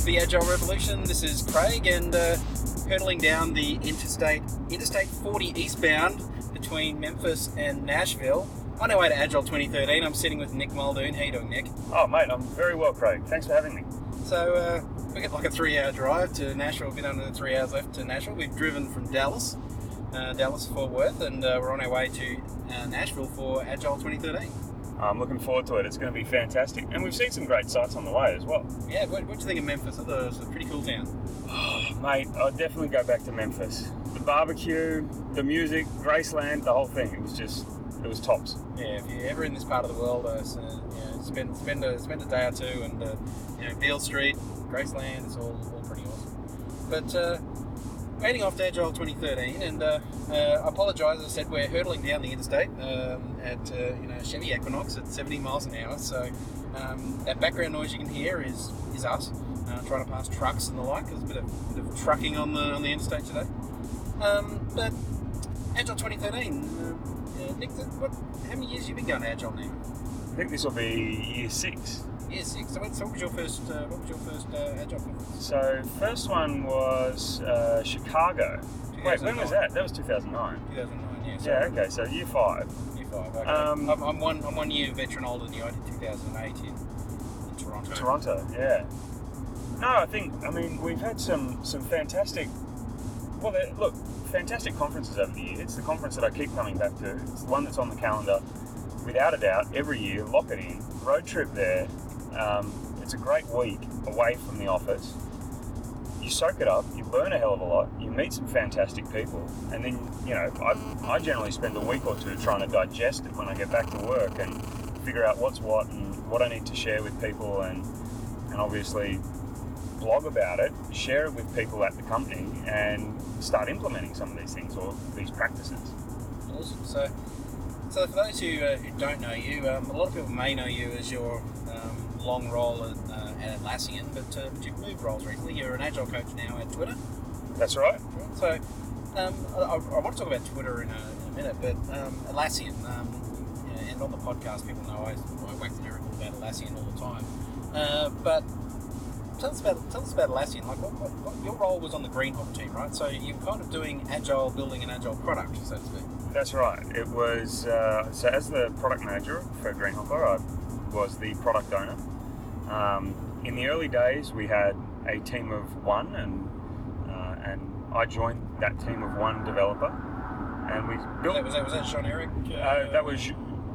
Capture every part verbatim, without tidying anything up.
the Agile Revolution. This is Craig, and uh, hurtling down the interstate, Interstate forty eastbound between Memphis and Nashville. On our way to Agile twenty thirteen, I'm sitting with Nick Muldoon. How you doing, Nick? Oh, mate, I'm very well, Craig. Thanks for having me. So, uh, we got like a three-hour drive to Nashville. A bit under three hours left to Nashville. We've driven from Dallas, uh, Dallas to Fort Worth, and uh, we're on our way to uh, Nashville for Agile twenty thirteen. I'm looking forward to it. It's going to be fantastic. And we've seen some great sites on the way as well. Yeah, what do you think of Memphis? I thought it was a pretty cool town. Oh, mate, I'd definitely go back to Memphis. The barbecue, the music, Graceland, the whole thing. It was just, it was tops. Yeah, if you're ever in this part of the world, uh, so, you know, spend spend a spend a day or two, and uh, you know, Beale Street, Graceland, it's all, all pretty awesome. But uh, heading off to Agile twenty thirteen, and uh, uh, I apologise. As I said, we're hurtling down the interstate um, at uh, you know Chevy Equinox at seventy miles an hour. So um, that background noise you can hear is is us uh, trying to pass trucks and the like. There's a bit of, bit of trucking on the on the interstate today. Um, but Agile twenty thirteen, uh, uh, Nick, what, how many years have you been going to Agile now? I think this will be year six. Year six. So, what, so what was your first? Uh, what was your first uh, Agile conference? So first one was uh, Chicago. Wait, when was that? That was two thousand nine. two thousand nine. Yeah. So Yeah. Okay. So year five. Year five. Okay. Um, I'm, I'm one. I'm one year veteran older than you. I did two thousand eight in, in Toronto. Toronto. Yeah. No, I think. I mean, we've had some some fantastic. Well, they're- look, fantastic conferences over the year. It's the conference that I keep coming back to. It's the one that's on the calendar, without a doubt, every year. Lock it in. Road trip there. Um, it's a great week away from the office. You soak it up, you learn a hell of a lot, you meet some fantastic people, and then, you know, I, I generally spend a week or two trying to digest it when I get back to work and figure out what's what and what I need to share with people, and, and obviously blog about it, share it with people at the company, and start implementing some of these things or these practices. Awesome. So, so for those who, uh, who don't know you, um, a lot of people may know you as your um, long role at, uh, at Atlassian, but, uh, but you've moved roles recently. You're an Agile coach now at Twitter. That's right. So, um, I, I want to talk about Twitter in a, in a minute, but um, Atlassian, um, you know, and on the podcast, people know I, I wax lyrical about Atlassian all the time. Uh, but tell us about tell us about Atlassian. Like, what, what, what, your role was on the Greenhopper team, right? So you're kind of doing Agile, building an Agile product, so to speak. That's right. It was, uh, so as the product manager for Greenhopper, I was the product owner. Um, in the early days, we had a team of one, and uh, and I joined that team of one developer, and we built. Was that was that, was that Sean Eric? Uh, Uh, that was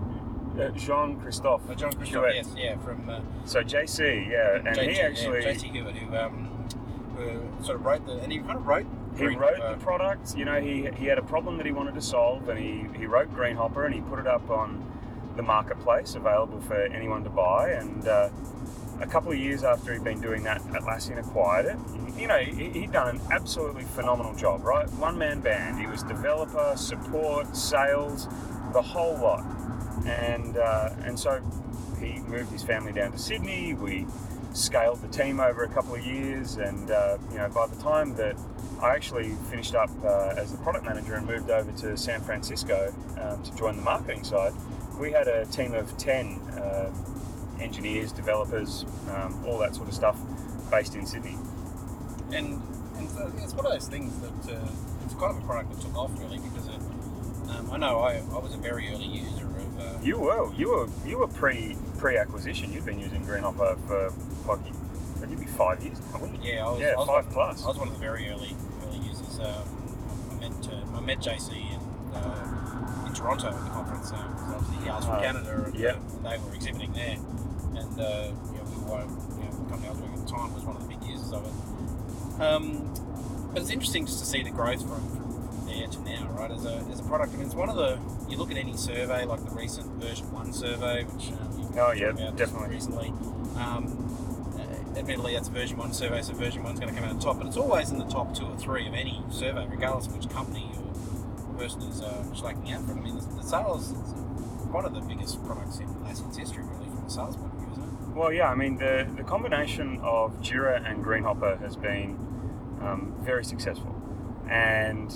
uh, Jean Christophe. uh, John Christoph, Hewitt. yes, yeah, from uh, So J C, yeah, and J- he J- actually yeah, J C Hewitt, who, um, who sort of wrote the, and he kind of wrote. he Greenhopper. wrote the product. You know, he he had a problem that he wanted to solve, and he he wrote Greenhopper, and he put it up on the marketplace, available for anyone to buy, and. Uh, A couple of years after he'd been doing that, Atlassian acquired it. You know, he, he'd done an absolutely phenomenal job, right? One-man band. He was developer, support, sales, the whole lot. And uh, and so he moved his family down to Sydney. We scaled the team over a couple of years, and uh, you know, by the time that I actually finished up uh, as the product manager and moved over to San Francisco um, to join the marketing side, we had a team of ten. Uh, engineers, developers, um, all that sort of stuff based in Sydney. And and so it's one of those things that uh, it's kind of a product that took off really, because it, um, I know I, I was a very early user of. Uh, You were you were you were pre pre acquisition. You've been using Greenhopper for like would you be five years now, wouldn't you? yeah, I was, Yeah, I was five one, plus. I was one of the very early early users. Um, I met uh, I met J C in, uh, in Toronto at the conference. Um, 'cause obviously he was from Uh, Canada, and, yeah. uh, and they were exhibiting there. And uh, you know, we were, you know, the company I was working at the time was one of the big users of it. Um, but it's interesting just to see the growth from, from, from there to now, right? As a, as a product, I mean, it's one of the, you look at any survey, like the recent version one survey, which um, you Oh, yeah, talked about definitely. recently. Um, uh, admittedly, that's a version one survey, so version one's going to come out on top, but it's always in the top two or three of any survey, regardless of which company or person is uh, slacking out from. I mean, the, the sales is one of the biggest products in Atlassian's history, really, from a sales point of view, isn't it? Well, yeah, I mean, the, the combination of Jira and Greenhopper has been um, very successful. And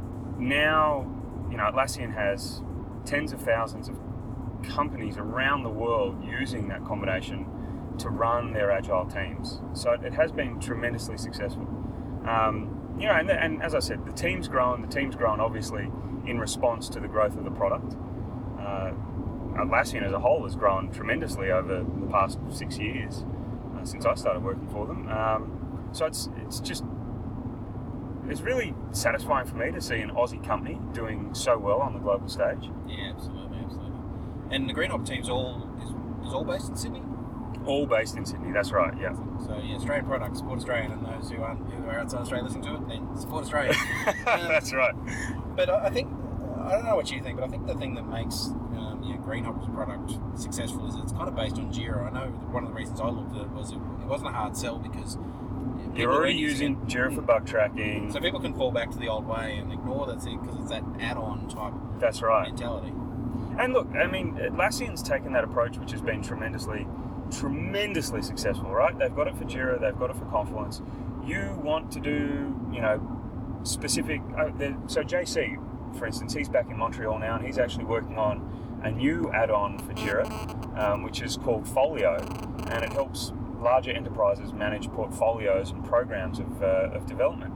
now, you know, Atlassian has tens of thousands of companies around the world using that combination to run their agile teams. So it, it has been tremendously successful. Um, you know, and, and as I said, the team's grown. The team's grown obviously in response to the growth of the product. Uh, Atlassian as a whole has grown tremendously over the past six years uh, since I started working for them. Um, so it's it's just it's really satisfying for me to see an Aussie company doing so well on the global stage. Yeah, absolutely, absolutely. And the Greenhopper team's all is, is all based in Sydney. All based in Sydney, that's right, yeah. So, yeah, Australian products, support Australian, and those who aren't who are outside Australia listening to it, then support Australia. um, that's right. But I think, I don't know what you think, but I think the thing that makes um, you know, Greenhopper's product successful is it's kind of based on Jira. I know one of the reasons I looked at it was it, it wasn't a hard sell because you know, you're already using it. Jira for bug tracking. So people can fall back to the old way and ignore that because it's that add-on type that's right. mentality. And look, I mean, Atlassian's taken that approach, which has been tremendously tremendously successful, right? They've got it for Jira, they've got it for Confluence. You want to do, you know, specific, uh, so J C, for instance, he's back in Montreal now and he's actually working on a new add-on for Jira, um, which is called Folio, and it helps larger enterprises manage portfolios and programs of, uh, of development.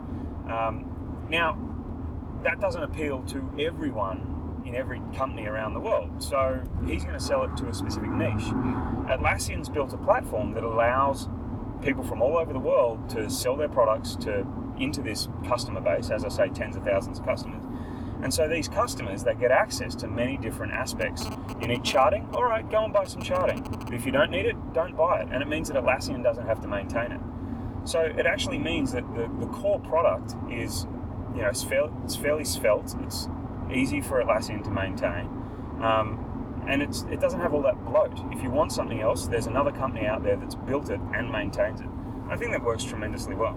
Um, now, that doesn't appeal to everyone in every company around the world. So he's going to sell it to a specific niche. Atlassian's built a platform that allows people from all over the world to sell their products to into this customer base, as I say, tens of thousands of customers. And so these customers, they get access to many different aspects. You need charting? All right, go and buy some charting. But if you don't need it, don't buy it. And it means that Atlassian doesn't have to maintain it. So it actually means that the, the core product is, you know, it's, fair, it's fairly svelte. It's easy for Atlassian to maintain, um, and it's it doesn't have all that bloat. If you want something else, there's another company out there that's built it and maintains it. I think that works tremendously well.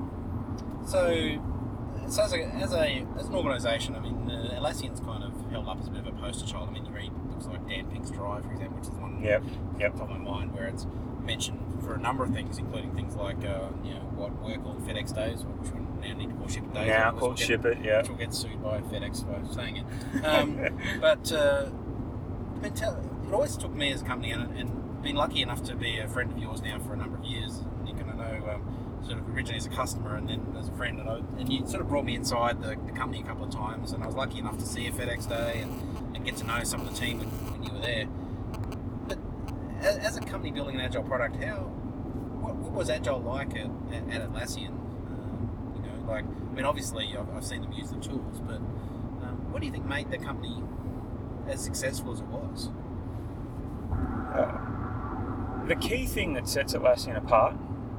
So, so as, a, as a as an organisation, I mean, uh, Atlassian's kind of held up as a bit of a poster child. I mean, you read books like Dan Pink's Drive, for example, which is one yep. Yep. top of my mind, where it's mentioned for a number of things, including things like uh, you know what we're called FedEx Days, which we now need to call Ship It Days. Now called we'll Ship It, yeah. Which will get sued by FedEx for saying it. Um, but uh, it, tell, it always took me as a company, and, and been lucky enough to be a friend of yours now for a number of years. Nick, and I know um, sort of originally as a customer and then as a friend, and, I, and you sort of brought me inside the, the company a couple of times, and I was lucky enough to see a FedEx Day and, and get to know some of the team when, when you were there. But as, as a company building an agile product, how what, what was agile like at, at, at Atlassian? Um, you know, like I mean, obviously I've, I've seen them use the tools, but um, what do you think made the company as successful as it was? Uh, the key thing that sets Atlassian apart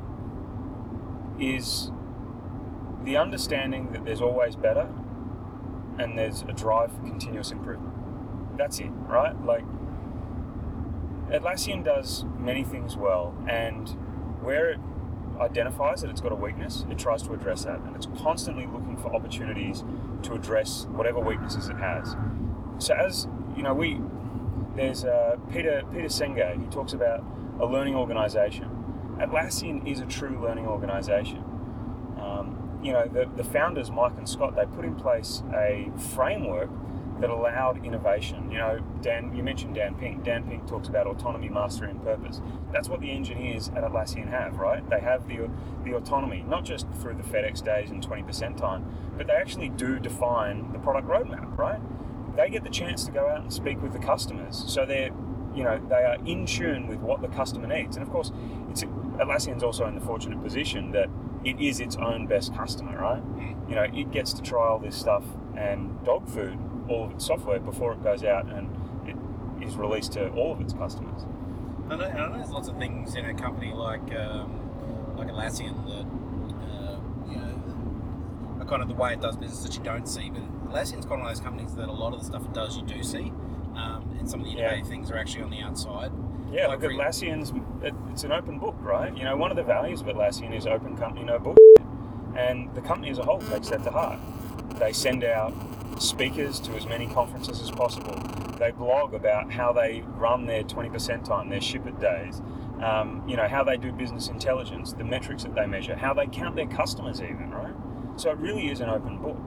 is the understanding that there's always better and there's a drive for continuous improvement. That's it, right? Like, Atlassian does many things well, and where it identifies that it's got a weakness, it tries to address that, and it's constantly looking for opportunities to address whatever weaknesses it has. So as, you know, we, there's uh, Peter, Peter Senge, he talks about a learning organisation. Atlassian is a true learning organisation. Um, you know, the, the founders, Mike and Scott, they put in place a framework that allowed innovation. You know, Dan, you mentioned Dan Pink. Dan Pink talks about autonomy, mastery, and purpose. That's what the engineers at Atlassian have, right? They have the the autonomy, not just through the FedEx Days and twenty percent time, but they actually do define the product roadmap, right? They get the chance to go out and speak with the customers, so they're, you know, they are in tune with what the customer needs. And of course, it's Atlassian's also in the fortunate position that it is its own best customer, right? You know, it gets to try all this stuff and dog food all of its software before it goes out and it is released to all of its customers. I know, and I know there's lots of things in a company like um, like Atlassian that uh, you know are kind of the way it does business that you don't see. But Atlassian's kind of one of those companies that a lot of the stuff it does you do see, um, and some of the innovative yeah. things are actually on the outside. Yeah, like look, Atlassian's it, it's an open book, right? You know, one of the values of Atlassian is open company, no bullshit, and the company as a whole takes that to heart. They send out speakers to as many conferences as possible. They blog about how they run their twenty percent time, their Ship It Days, um, you know, how they do business intelligence, the metrics that they measure, how they count their customers even, right? So it really is an open book.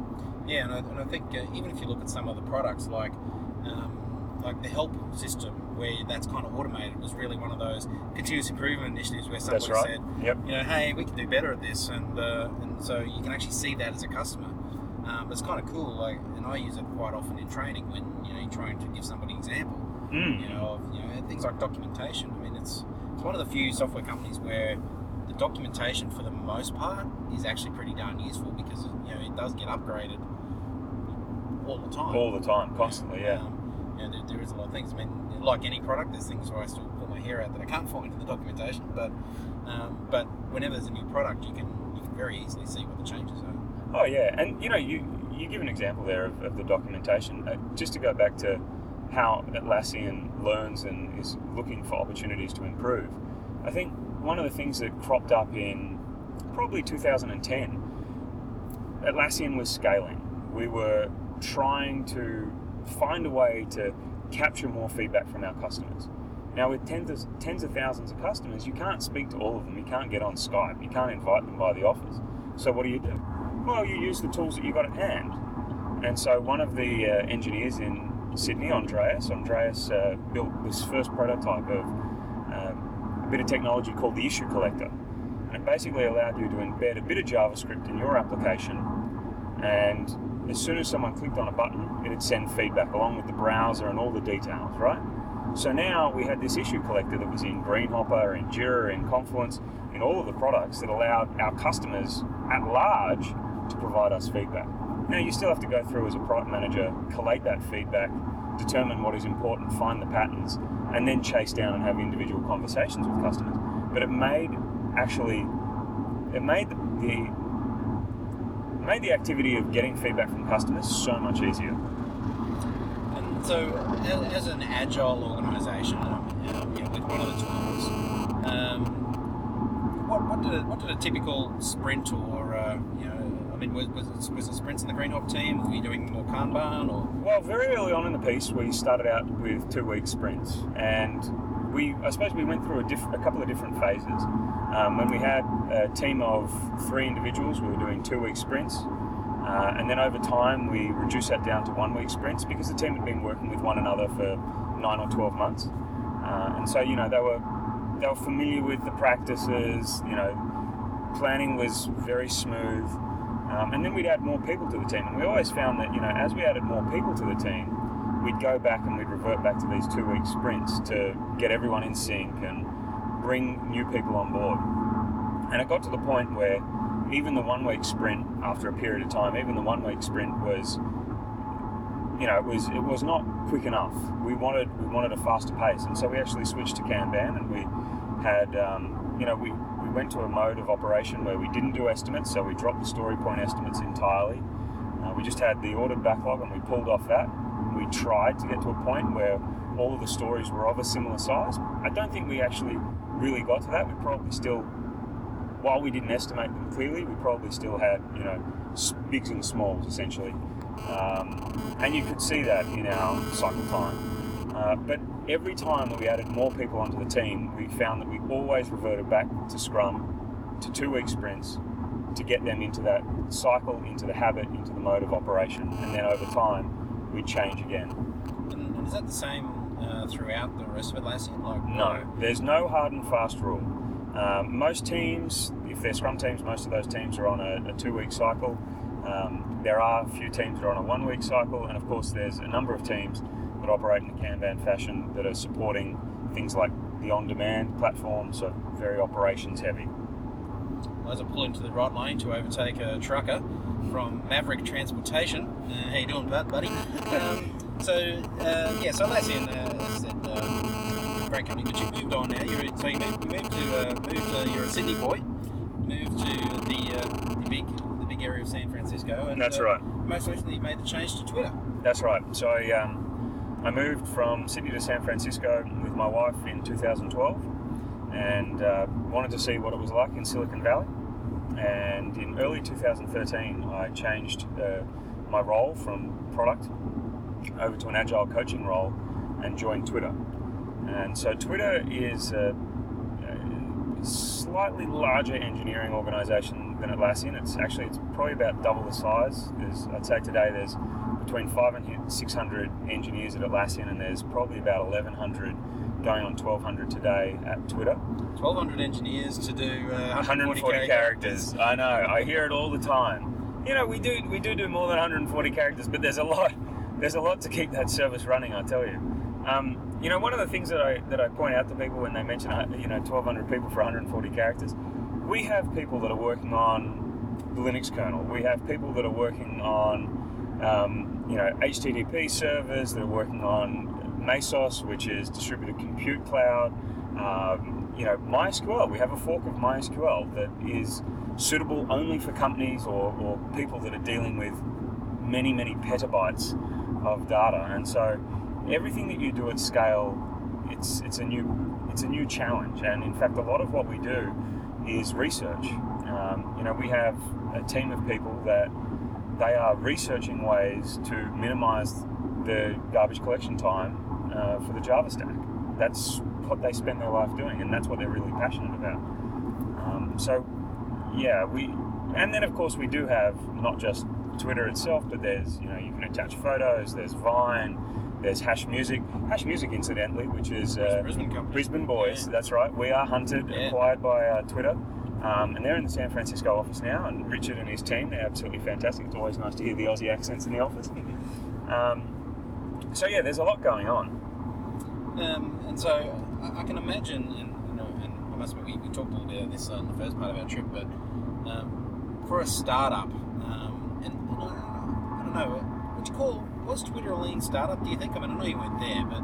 Yeah, and I, and I think uh, even if you look at some of the products like um, like the help system where that's kind of automated. It was really one of those continuous improvement initiatives where somebody That's right. said, Yep. you know, hey, we can do better at this, and uh, and so you can actually see that as a customer. Um, it's kind of cool, like, and I use it quite often in training when you know you're trying to give somebody an example. Mm. You know, of, you know, things like documentation. I mean, it's it's one of the few software companies where the documentation, for the most part, is actually pretty darn useful because you know it does get upgraded all the time. All the time, constantly, yeah. Um, you know, there, there is a lot of things. I mean, like any product, there's things where I still pull my hair out that I can't find in the documentation. But um, but whenever there's a new product, you can you can very easily see what the changes are. Oh yeah, and you know, you you give an example there of, of the documentation. Uh, just to go back to how Atlassian learns and is looking for opportunities to improve. I think one of the things that cropped up in probably two thousand ten, Atlassian was scaling. We were trying to find a way to capture more feedback from our customers. Now, with tens of, tens of thousands of customers, you can't speak to all of them. You can't get on Skype. You can't invite them by the office. So what do you do? Well, you use the tools that you got at hand. And so one of the uh, engineers in Sydney, Andreas, Andreas uh, built this first prototype of um, a bit of technology called the issue collector. And it basically allowed you to embed a bit of JavaScript in your application, and as soon as someone clicked on a button, it'd send feedback along with the browser and all the details, right? So now we had this issue collector that was in Greenhopper, in Jira, in Confluence, in all of the products that allowed our customers at large to provide us feedback. Now you still have to go through as a product manager, collate that feedback, determine what is important, find the patterns, and then chase down and have individual conversations with customers. But it made actually, it made the, the made the activity of getting feedback from customers so much easier. And so, as, as an agile organisation, um, you know, with one of the tools, um, what what did a, what did a typical sprint or uh, you know, I mean, was was it, was it sprints in the Greenhop team? Were you doing more Kanban or? Well, very early on in the piece, we started out with two-week sprints, and we I suppose we went through a, diff, a couple of different phases. Um, when we had a team of three individuals, we were doing two-week sprints. Uh, and then over time, we reduced that down to one-week sprints because the team had been working with one another for nine or twelve months. Uh, and so, you know, they were they were familiar with the practices, you know, planning was very smooth. Um, and then we'd add more people to the team. And we always found that, you know, as we added more people to the team, we'd go back and we'd revert back to these two-week sprints to get everyone in sync and bring new people on board. And it got to the point where even the one-week sprint, after a period of time, even the one-week sprint was, you know, it was it was not quick enough. We wanted we wanted a faster pace, and so we actually switched to Kanban, and we had, um, you know, we, we went to a mode of operation where we didn't do estimates, so we dropped the story point estimates entirely. Uh, we just had the ordered backlog, and we pulled off that. We tried to get to a point where all of the stories were of a similar size. I don't think we actually really got to that. We probably still, while we didn't estimate them clearly, we probably still had, you know, bigs and smalls essentially. Um, and you could see that in our cycle time. Uh, but every time that we added more people onto the team, we found that we always reverted back to Scrum, to two-week sprints, to get them into that cycle, into the habit, into the mode of operation. And then over time, we'd change again. And, and is that the same uh, throughout the rest of Atlassian? Like, no, there's no hard and fast rule. Um, most teams, if they're Scrum teams, most of those teams are on a, a two-week cycle. Um, there are a few teams that are on a one-week cycle, and of course there's a number of teams that operate in a Kanban fashion that are supporting things like the on-demand platform, so very operations heavy. Well, as I pull into the right lane to overtake a trucker from Maverick Transportation, uh, how you doing, bud, buddy? Um, so, uh, yeah, so Atlassian, uh, as I said, um, great company, but you've moved on now. You're, so you moved, you moved to, uh, moved, uh, you're a Sydney boy, moved to the, uh, the big the big area of San Francisco. And, That's uh, right. Most recently you made the change to Twitter. That's right. So I, um, I moved from Sydney to San Francisco with my wife in two thousand twelve, and uh, wanted to see what it was like in Silicon Valley. And in early two thousand thirteen, I changed uh, my role from product over to an agile coaching role and joined Twitter. And so Twitter is a, a slightly larger engineering organization than Atlassian. It's actually, it's probably about double the size. There's, I'd say today there's between five and six hundred engineers at Atlassian, and there's probably about eleven hundred going on twelve hundred today at Twitter. twelve hundred engineers to do uh, one hundred forty characters. I know. I hear it all the time. You know, we do we do do more than one hundred forty characters, but there's a lot. There's a lot to keep that service running. I tell you. Um, you know, one of the things that I that I point out to people when they mention you know twelve hundred people for one hundred forty characters, we have people that are working on the Linux kernel. We have people that are working on um, you know H T T P servers. That are working on Mesos, which is distributed compute cloud. Um, you know, MySQL. We have a fork of MySQL that is suitable only for companies or, or people that are dealing with many, many petabytes of data. And so everything that you do at scale, it's it's a new it's a new challenge. And in fact, a lot of what we do is research. Um, you know, we have a team of people that they are researching ways to minimize the garbage collection time uh, for the Java stack. That's what they spend their life doing, and that's what they're really passionate about. Um, so, yeah, we, and then of course we do have not just Twitter itself, but there's, you know, you can attach photos, there's Vine, there's Hash Music. Hash Music, incidentally, which is uh, Brisbane company. Brisbane boys, Yeah. That's right. We are hunted, Yeah. acquired by uh, Twitter, um, and they're in the San Francisco office now, and Richard and his team, they're absolutely fantastic. It's always nice to hear the Aussie accents in the office. Um, so yeah, there's a lot going on. Um, and so I, I can imagine, and, you know, and I must admit, we, we talked a little bit about this uh, in the first part of our trip, but um, for a startup, um, and, and I, I don't know, what do you call, was Twitter a lean startup, do you think? I mean, I know you weren't there, but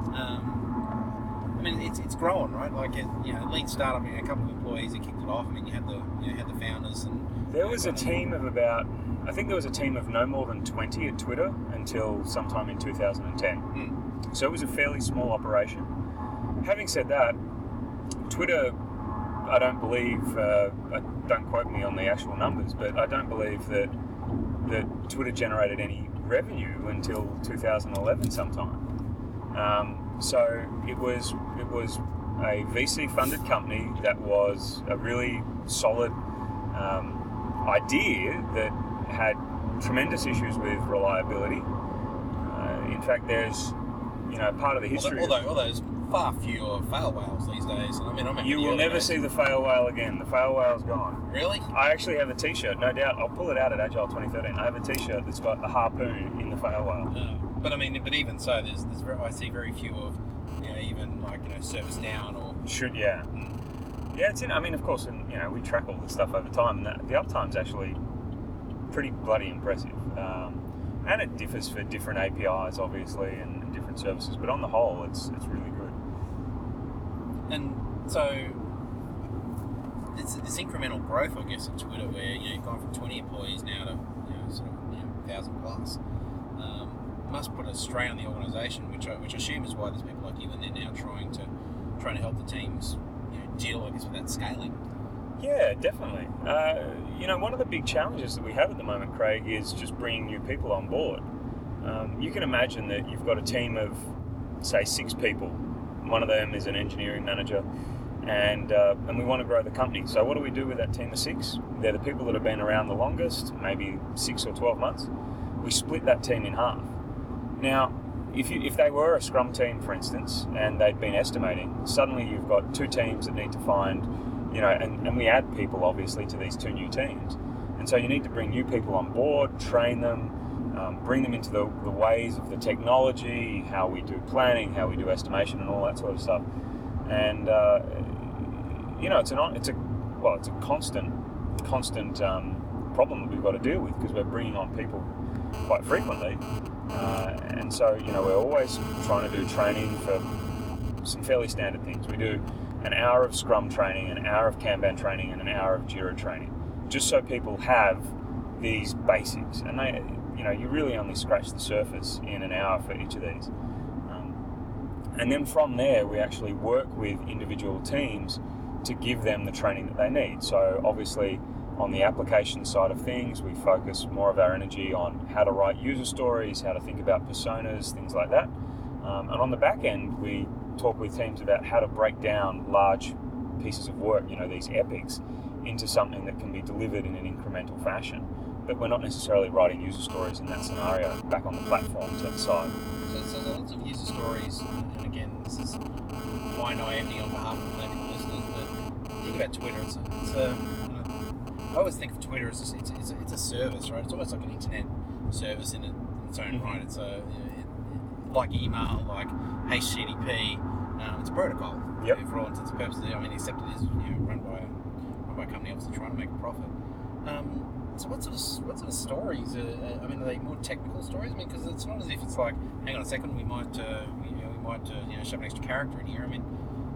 um, I mean, it's it's growing, right? Like, it, you know, lean startup, you know, a couple of employees that kicked it off. I mean, you had the you know, had the founders, and there was a team of about, I think there was a team of no more than twenty at Twitter until sometime in two thousand ten. Mm. So it was a fairly small operation. Having said that, Twitter, I don't believe, uh, don't quote me on the actual numbers, but I don't believe that that Twitter generated any revenue until two thousand eleven sometime. Um, so it was it was a V C funded company that was a really solid um, idea that had tremendous issues with reliability. Uh, in fact, there's you know part of the history. Although, although, although there's far fewer fail whales these days. I mean, I remember You the will early never days. see the fail whale again. The fail whale's gone. Really? I actually have a T-shirt, no doubt. I'll pull it out at Agile twenty thirteen. I have a T-shirt that's got the harpoon in the fail whale. Uh, but I mean, but even so, there's there's very, I see very few of, you know, even like you know service down or. Should yeah, yeah. It's in. I mean, of course, and you know, we track all this stuff over time, and that, the uptime's actually pretty bloody impressive. Um, and it differs for different A P Is, obviously, and, and different services. But on the whole, it's it's really good. And so it's this incremental growth, I guess, at Twitter, where you know you've gone from twenty employees now to you know sort of you know thousand plus. Um, must put a strain on the organisation, which I, which I assume is why there's people like you in there now trying to trying to help the teams you know, deal, I guess, with that scaling. Yeah, definitely. Uh, you know, one of the big challenges that we have at the moment, Craig, is just bringing new people on board. Um, you can imagine that you've got a team of, say, six people. One of them is an engineering manager, and uh, and we want to grow the company. So what do we do with that team of six? They're the people that have been around the longest, maybe six or twelve months. We split that team in half. Now, if you, if they were a Scrum team, for instance, and they'd been estimating, suddenly you've got two teams that need to find, you know, and, and we add people, obviously, to these two new teams. And so you need to bring new people on board, train them, um, bring them into the, the ways of the technology, how we do planning, how we do estimation, and all that sort of stuff. And, uh, you know, it's an it's a well, it's a constant, constant um, problem that we've got to deal with because we're bringing on people quite frequently. Uh, and so, you know, we're always trying to do training for some fairly standard things. We do an hour of Scrum training, an hour of Kanban training, and an hour of Jira training, just so people have these basics. And they, you know, you really only scratch the surface in an hour for each of these. Um, and then from there, we actually work with individual teams to give them the training that they need. So obviously, on the application side of things, we focus more of our energy on how to write user stories, how to think about personas, things like that. Um, and on the back end, we talk with teams about how to break down large pieces of work, you know, these epics, into something that can be delivered in an incremental fashion. but we're not necessarily writing user stories in that scenario back on the platform to the side. So, so there's lots of user stories, and again, this is my naivety on behalf of maybe the listeners, but think about Twitter. It's a, it's a you know, I always think of Twitter as a, it's, a, it's, a, it's a service, right? It's almost like an internet service in, it, in its own right. It's a you know, it, like email, like H T T P. Um, it's a protocol. Yep. For all intents and purposes. I mean, except it is you know, run by a, run by a company obviously trying to make a profit. Um, so what sort of what sort of stories? Are, I mean, are they more technical stories? I mean, because it's not as if it's like, hang on a second, we might uh, we, you know, we might uh, you know shove an extra character in here. I mean,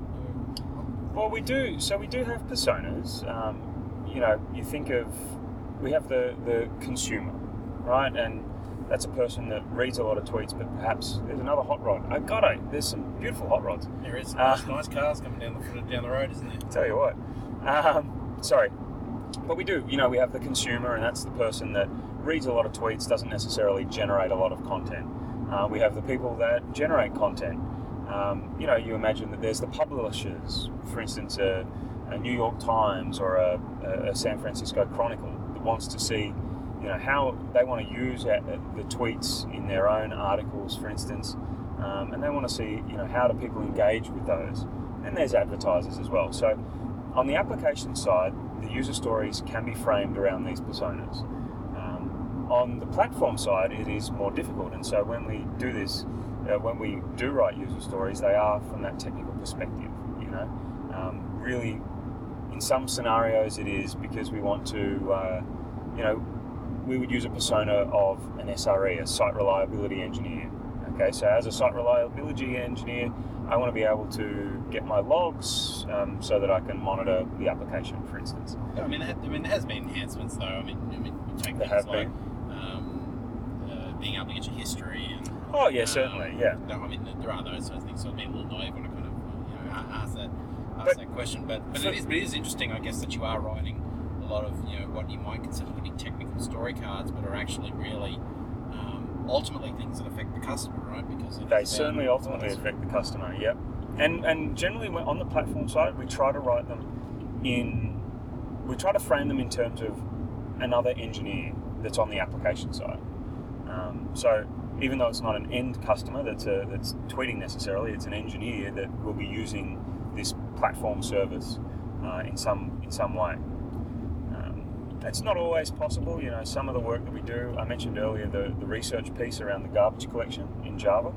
uh, well, we do. So we do have personas. Um, you know, you think of we have the the consumer, right, and that's a person that reads a lot of tweets, but perhaps there's another hot rod. Oh, God, oh, there's some beautiful hot rods. There is uh, nice, nice cars coming down the down the road, isn't there? Tell you what. Um, sorry. But we do, you know, we have the consumer, and that's the person that reads a lot of tweets, doesn't necessarily generate a lot of content. Uh, we have the people that generate content. Um, you know, you imagine that there's the publishers, for instance, a, a New York Times or a, a San Francisco Chronicle that wants to see, you know, how they want to use the tweets in their own articles, for instance, um, and they want to see, you know, how do people engage with those. And there's advertisers as well. So on the application side, the user stories can be framed around these personas. Um, on the platform side, it is more difficult, and so when we do this, uh, when we do write user stories, they are from that technical perspective. You know, um, really, in some scenarios, it is because we want to, uh, you know, we would use a persona of an S R E, a site reliability engineer. Okay, so as a site reliability engineer, I want to be able to get my logs um, so that I can monitor the application, for instance. Yeah, I mean, it, I mean, there has been enhancements though. I mean, I mean, you take There things have like um, uh, being able to get your history and. Oh yeah, um, certainly, yeah. No, I mean, there are those sorts of things. So I've been a little naive when I kind of you know ask that ask But- that question. But but for- it is but it is interesting, I guess, that you are writing a lot of you know what you might consider to be technical story cards, but are actually really. Ultimately, things that affect the customer, right? Because They certainly ultimately affect the customer, yep. And and generally on the platform side, we try to write them in, we try to frame them in terms of another engineer that's on the application side. Um, so even though it's not an end customer that's a, that's tweeting necessarily, it's an engineer that will be using this platform service uh, in some in some way. It's not always possible, you know, some of the work that we do, I mentioned earlier the, the research piece around the garbage collection in Java.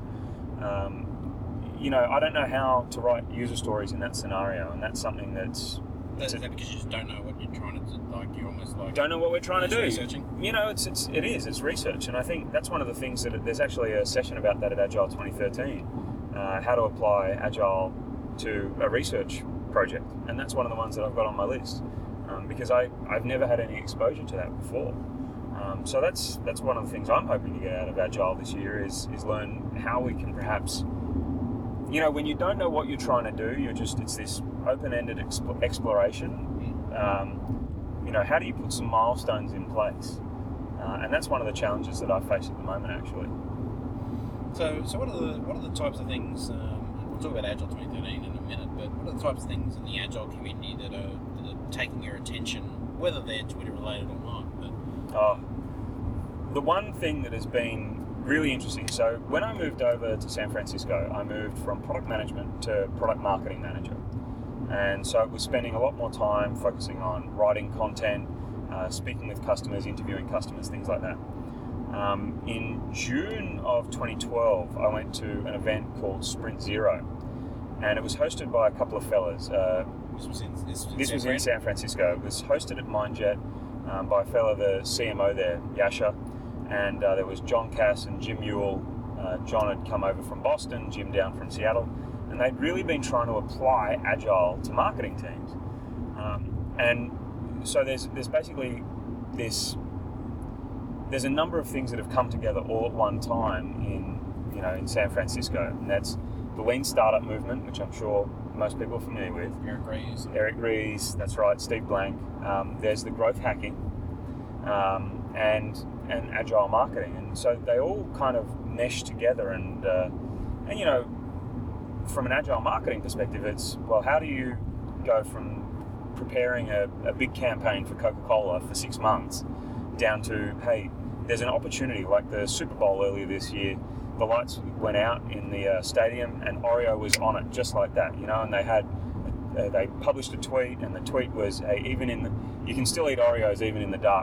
Um, you know, I don't know how to write user stories in that scenario, and that's something that's... Is that because you just don't know what you're trying to do? Like, you're almost like... Don't know what we're trying to do. Researching? You know, it's, it's, it is, it's research, and I think that's one of the things that, there's actually a session about that at Agile twenty thirteen, uh, how to apply Agile to a research project, and that's one of the ones that I've got on my list. Um, because I, I've never had any exposure to that before. Um, so that's that's one of the things I'm hoping to get out of Agile this year is is learn how we can perhaps, you know, when you don't know what you're trying to do, you're just, it's this open-ended exp- exploration. Um, you know, how do you put some milestones in place? Uh, and that's one of the challenges that I face at the moment, actually. So, so what are the what are the types of things? Um, we'll talk about Agile twenty thirteen in a minute, but what are the types of things in the Agile community that are taking your attention, whether they're Twitter related or not? But oh, the one thing that has been really interesting, so when I moved over to San Francisco, I moved from product management to product marketing manager. And so it was spending a lot more time focusing on writing content, uh, speaking with customers, interviewing customers, things like that. Um, in June of twenty twelve, I went to an event called Sprint Zero, and it was hosted by a couple of fellas. Uh, This was in, this was in, this San was Fran? in San Francisco. It was hosted at Mindjet um, by a fellow, the C M O there, Yasha, and uh, there was John Cass and Jim Ewell. Uh, John had come over from Boston, Jim down from Seattle, and they'd really been trying to apply Agile to marketing teams. Um, and so there's there's basically this. There's a number of things that have come together all at one time in you know in San Francisco, and that's the Lean Startup movement, which I'm sure most people are familiar with. Eric Rees. Eric Rees, that's right, Steve Blank. Um, there's the growth hacking um, and and agile marketing, and so they all kind of mesh together. And uh, and you know, from an agile marketing perspective, it's well, how do you go from preparing a, a big campaign for Coca-Cola for six months down to, hey, there's an opportunity, like the Super Bowl earlier this year, the lights went out in the uh, stadium and Oreo was on it just like that, you know, and they had, uh, they published a tweet, and the tweet was, hey, even in the, you can still eat Oreos even in the dark.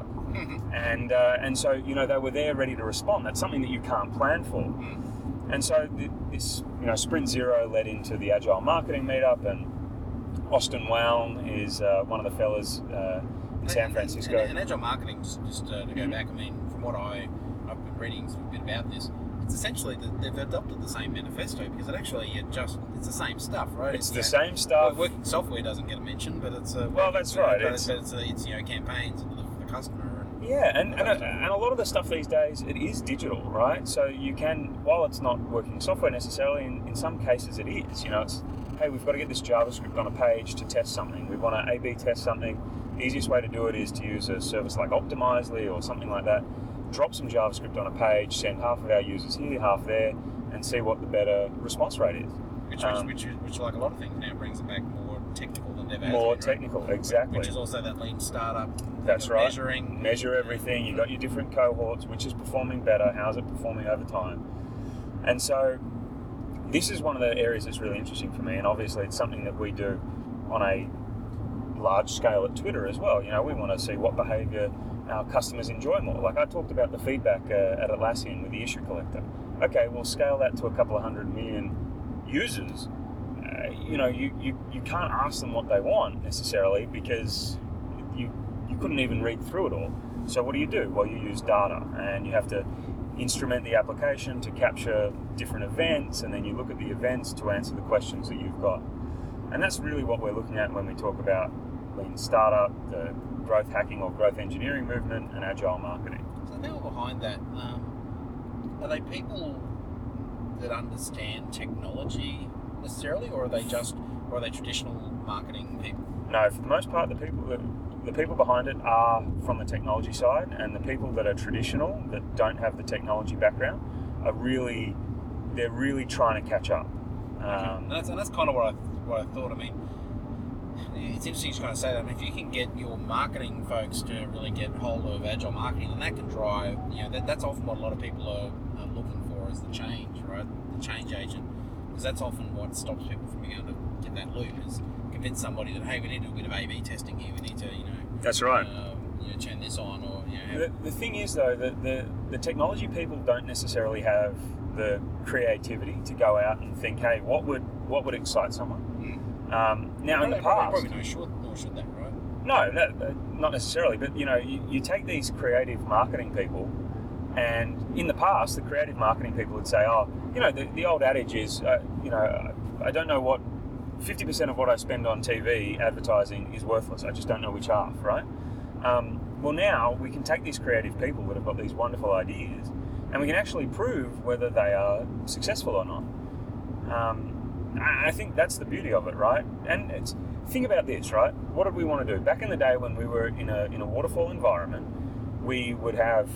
and uh, and so, you know, they were there ready to respond. That's something that you can't plan for. And so th- this, you know, Sprint Zero led into the Agile Marketing Meetup, and Austin Whalm is uh, one of the fellas uh, in San Francisco. And, and Agile Marketing, just, just uh, to go mm-hmm. back, I mean, from what I, I've been reading a bit about this, it's essentially that they've adopted the same manifesto, because it actually it just it's the same stuff, right? It's, it's the know, same stuff. Well, working software doesn't get a mention, but it's a well, that's right. But it's, it's, it's, it's you know campaigns for the, for the customer. And yeah, and and a, and a lot of the stuff these days it is digital, right? So you can, while it's not working software necessarily, in, in some cases it is. You know, it's hey, we've got to get this JavaScript on a page to test something. We want to A B test something. The easiest way to do it is to use a service like Optimizely or something like that. Drop some JavaScript on a page, send half of our users here, half there, and see what the better response rate is. Which, um, which, which, which, like a lot of things now, brings it back more technical than ever. More been, technical, right? exactly. Which is also that lean startup. That's right. Measuring. Measure everything. You've got your different cohorts, which is performing better, how's it performing over time. And so this is one of the areas that's really interesting for me, and obviously it's something that we do on a large scale at Twitter as well. You know, we want to see what behavior our customers enjoy more. Like I talked about the feedback uh, at Atlassian with the issue collector. Okay, we'll scale that to a couple of hundred million users. Uh, you know, you, you, you can't ask them what they want necessarily, because you you couldn't even read through it all. So what do you do? Well, you use data, and you have to instrument the application to capture different events, and then you look at the events to answer the questions that you've got. And that's really what we're looking at when we talk about lean startup, the growth hacking or growth engineering movement, and agile marketing. So the people behind that, um, are they people that understand technology necessarily, or are they just, or are they traditional marketing people? No, for the most part, the people that the people behind it are from the technology side, and the people that are traditional, that don't have the technology background, are really, they're really trying to catch up. Um, okay. and, that's, and that's kind of what I what I thought. I mean, it's interesting to kind of say that. I mean, if you can get your marketing folks to really get hold of agile marketing, then that can drive, you know, that, that's often what a lot of people are, are looking for, is the change, right? The change agent. Because that's often what stops people from being able to get that loop, is convince somebody that, hey, we need to do a bit of A B testing here, we need to, you know, that's right. Uh, you know, turn this on, or, you know. The, the thing is, though, that the, the technology people don't necessarily have the creativity to go out and think, hey, what would what would excite someone? Mm. Um, now, in the past, probably no should, nor should that, right? No, that, that, not necessarily. But you know, you, you take these creative marketing people, and in the past, the creative marketing people would say, oh, you know, the, the old adage is, uh, you know, I don't know what fifty percent of what I spend on T V advertising is worthless. I just don't know which half, right? Um, well, now we can take these creative people that have got these wonderful ideas, and we can actually prove whether they are successful or not. Um, I think that's the beauty of it, right? And it's, think about this, right? What did we want to do? Back in the day when we were in a in a waterfall environment, we would have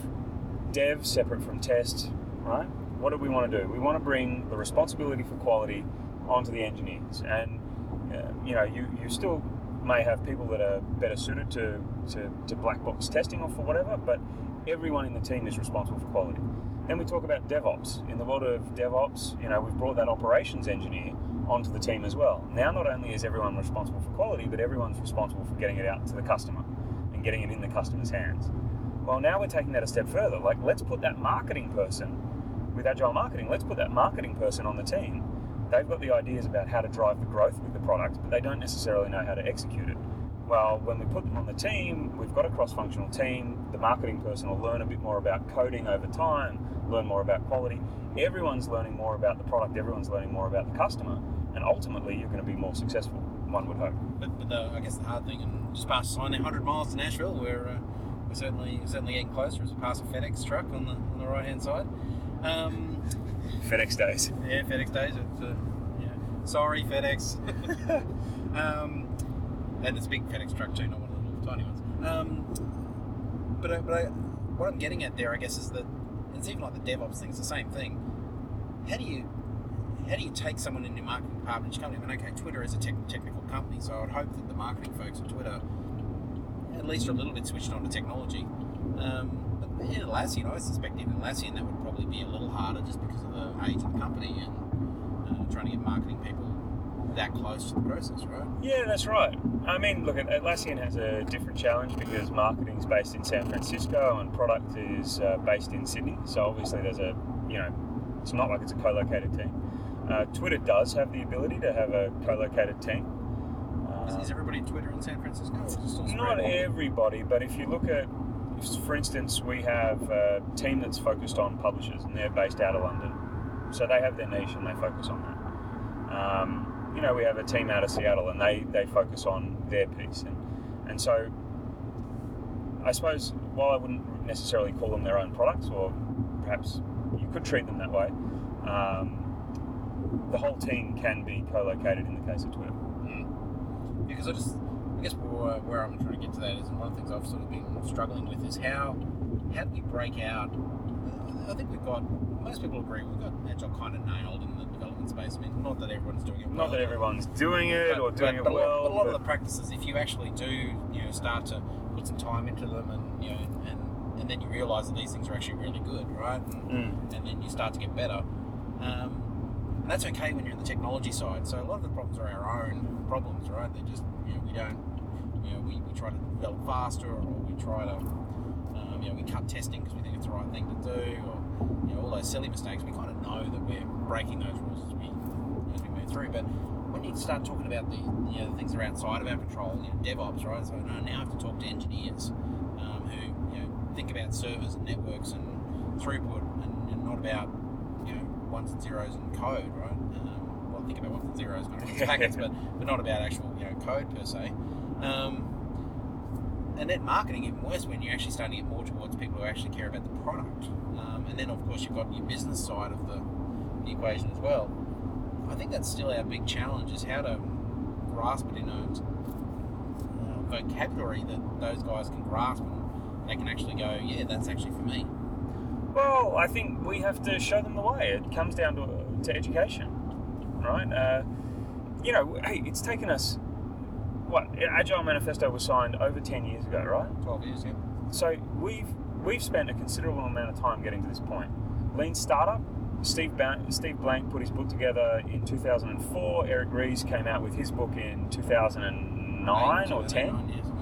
dev separate from test, right? What did we want to do? We want to bring the responsibility for quality onto the engineers. And, uh, you know, you, you still may have people that are better suited to, to, to black box testing or for whatever, but everyone in the team is responsible for quality. Then we talk about DevOps. In the world of DevOps, you know, we've brought that operations engineer onto the team as well. Now, not only is everyone responsible for quality, but everyone's responsible for getting it out to the customer and getting it in the customer's hands. Well, now we're taking that a step further. Like, let's put that marketing person, with agile marketing, let's put that marketing person on the team. They've got the ideas about how to drive the growth with the product, but they don't necessarily know how to execute it. Well, when we put them on the team, we've got a cross-functional team. The marketing person will learn a bit more about coding over time, learn more about quality. Everyone's learning more about the product, everyone's learning more about the customer, and ultimately you're going to be more successful, one would hope. But, but the, I guess the hard thing, and just past sign one hundred miles to Nashville, we're, uh, we're certainly certainly getting closer as we pass a FedEx truck on the on the right-hand side. Um, FedEx days. Yeah, FedEx days. It's, uh, yeah. Sorry, FedEx. um, and it's a big FedEx truck too, not one of the little tiny ones. Um, but I, but I, what I'm getting at there, I guess, is that it's even like the DevOps thing. It's the same thing. How do you how do you take someone in your marketing department? You come in, okay, Twitter is a tech, technical company, so I would hope that the marketing folks at Twitter at least are a little bit switched on to technology. Um, but in Atlassian, I suspect even Atlassian that would probably be a little harder just because of the age of the company and uh, trying to get marketing people that close to the process, right? Yeah, that's right. I mean, look, Atlassian has a different challenge because marketing is based in San Francisco and product is uh, based in Sydney. So obviously there's a, you know, it's not like it's a co-located team. Uh, Twitter does have the ability to have a co-located team. Uh, is, is everybody at Twitter in San Francisco? Or is it still not everybody, but if you look at, for instance, we have a team that's focused on publishers and they're based out of London. So they have their niche and they focus on that. Um, you know, we have a team out of Seattle and they, they focus on their piece. And, and so I suppose while I wouldn't necessarily call them their own products, or perhaps you could treat them that way, um, the whole team can be co-located in the case of Twitter. Mm. Because I just, I guess where, where I'm trying to get to that is, and one of the things I've sort of been struggling with is how, how do we break out? I think we've got, most people agree, we've got Agile kind of nailed in the development space. I mean, not that everyone's doing it well. Not that everyone's doing it but, or doing but, it but well. But a lot but... of the practices, if you actually do, you know, start to put some time into them and, you know, and, and then you realise that these things are actually really good, right? And, mm. and then you start to get better. Um, and that's okay when you're in the technology side. So a lot of the problems are our own problems, right? They're just, you know, we don't, you know, we, we try to develop faster, or we try to, um, you know, we cut testing because we think it's the right thing to do, or, you know, all those silly mistakes. We kind of know that we're breaking those rules as we, as we move through. But when you start talking about the, you know, the things that are outside of our control, you know, DevOps, right? So now I have to talk to engineers um, who, you know, think about servers and networks and throughput, and, and not about, you know, ones and zeros and code, right? Um, well, think about ones and zeros, not ones and packets, but, but not about actual, you know, code per se. Um, and then marketing, even worse, when you're actually starting to get more towards people who actually care about the product. Um, and then, of course, you've got your business side of the, the equation as well. I think that's still our big challenge, is how to grasp it in a uh, vocabulary that those guys can grasp and they can actually go, yeah, that's actually for me. Well, I think we have to show them the way. It comes down to, to education, right? Uh, you know, hey, it's taken us, what, Agile Manifesto was signed over ten years ago, right? twelve years, yeah. So we've we've spent a considerable amount of time getting to this point. Lean Startup, Steve, ba- Steve Blank put his book together in two thousand four. Eric Ries came out with his book in two thousand nine or ten.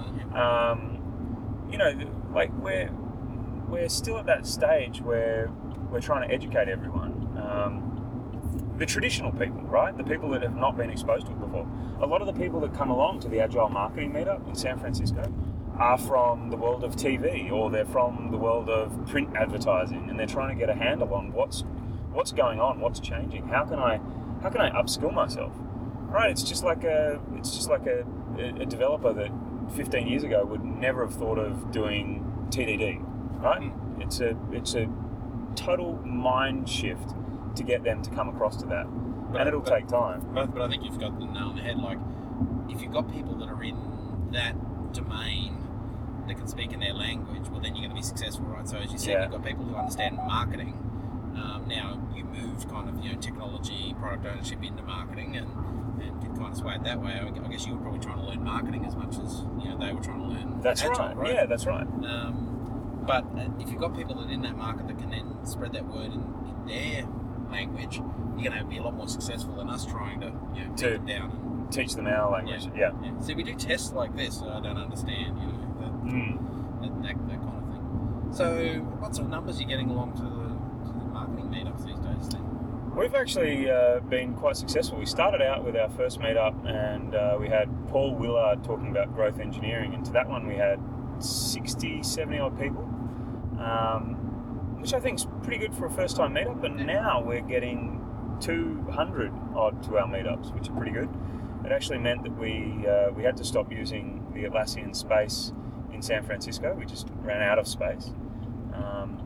Um, you know, like we're we're still at that stage where we're trying to educate everyone. Um, the traditional people, right? The people that have not been exposed to it before. A lot of the people that come along to the Agile Marketing Meetup in San Francisco are from the world of T V, or they're from the world of print advertising, and they're trying to get a handle on what's what's going on, what's changing. How can I how can I upskill myself? Right? It's just like a it's just like a, a developer that fifteen years ago would never have thought of doing T D D. Right? Mm. It's a it's a total mind shift to get them to come across to that, but, and it'll but, take time. But, but I think you've got the nail on the head. Like, if you've got people that are in that domain that can speak in their language, well, then you're going to be successful, right? So as you said, yeah. You've got people who understand marketing. Um, now you moved kind of, you know, technology, product ownership into marketing, and, and can kind of sway it that way. I guess you were probably trying to learn marketing as much as, you know, they were trying to learn. That's Agile, right. right. Yeah, that's right. Um, but if you've got people that are in that market that can then spread that word in, in their language, you're going to be a lot more successful than us trying to, you know, to them down and teach them our language. Yeah. yeah. yeah. So we do tests like this, so I don't understand, you know, that, mm. that, that, that kind of thing. So, what sort of numbers are you getting along to the, to the marketing meetups these days then? We've actually uh, been quite successful. We started out with our first meetup, and uh, we had Paul Willard talking about growth engineering, and to that one we had sixty, seventy odd people. Um, which I think is pretty good for a first-time meetup, and now we're getting two hundred odd to our meetups, which are pretty good. It actually meant that we uh, we had to stop using the Atlassian space in San Francisco. We just ran out of space. Um,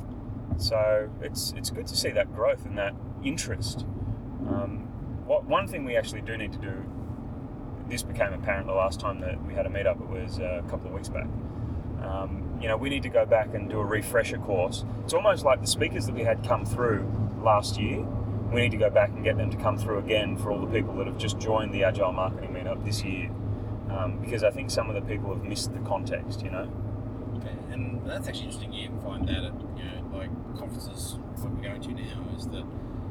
so it's it's good to see that growth and that interest. Um, what one thing we actually do need to do, this became apparent the last time that we had a meetup, it was uh, a couple of weeks back. Um, you know, we need to go back and do a refresher course. It's almost like the speakers that we had come through last year. We need to go back and get them to come through again for all the people that have just joined the Agile Marketing Meetup this year. Um, because I think some of the people have missed the context, you know? And that's actually interesting. You even find that at, you know, like conferences like we're going to now, is that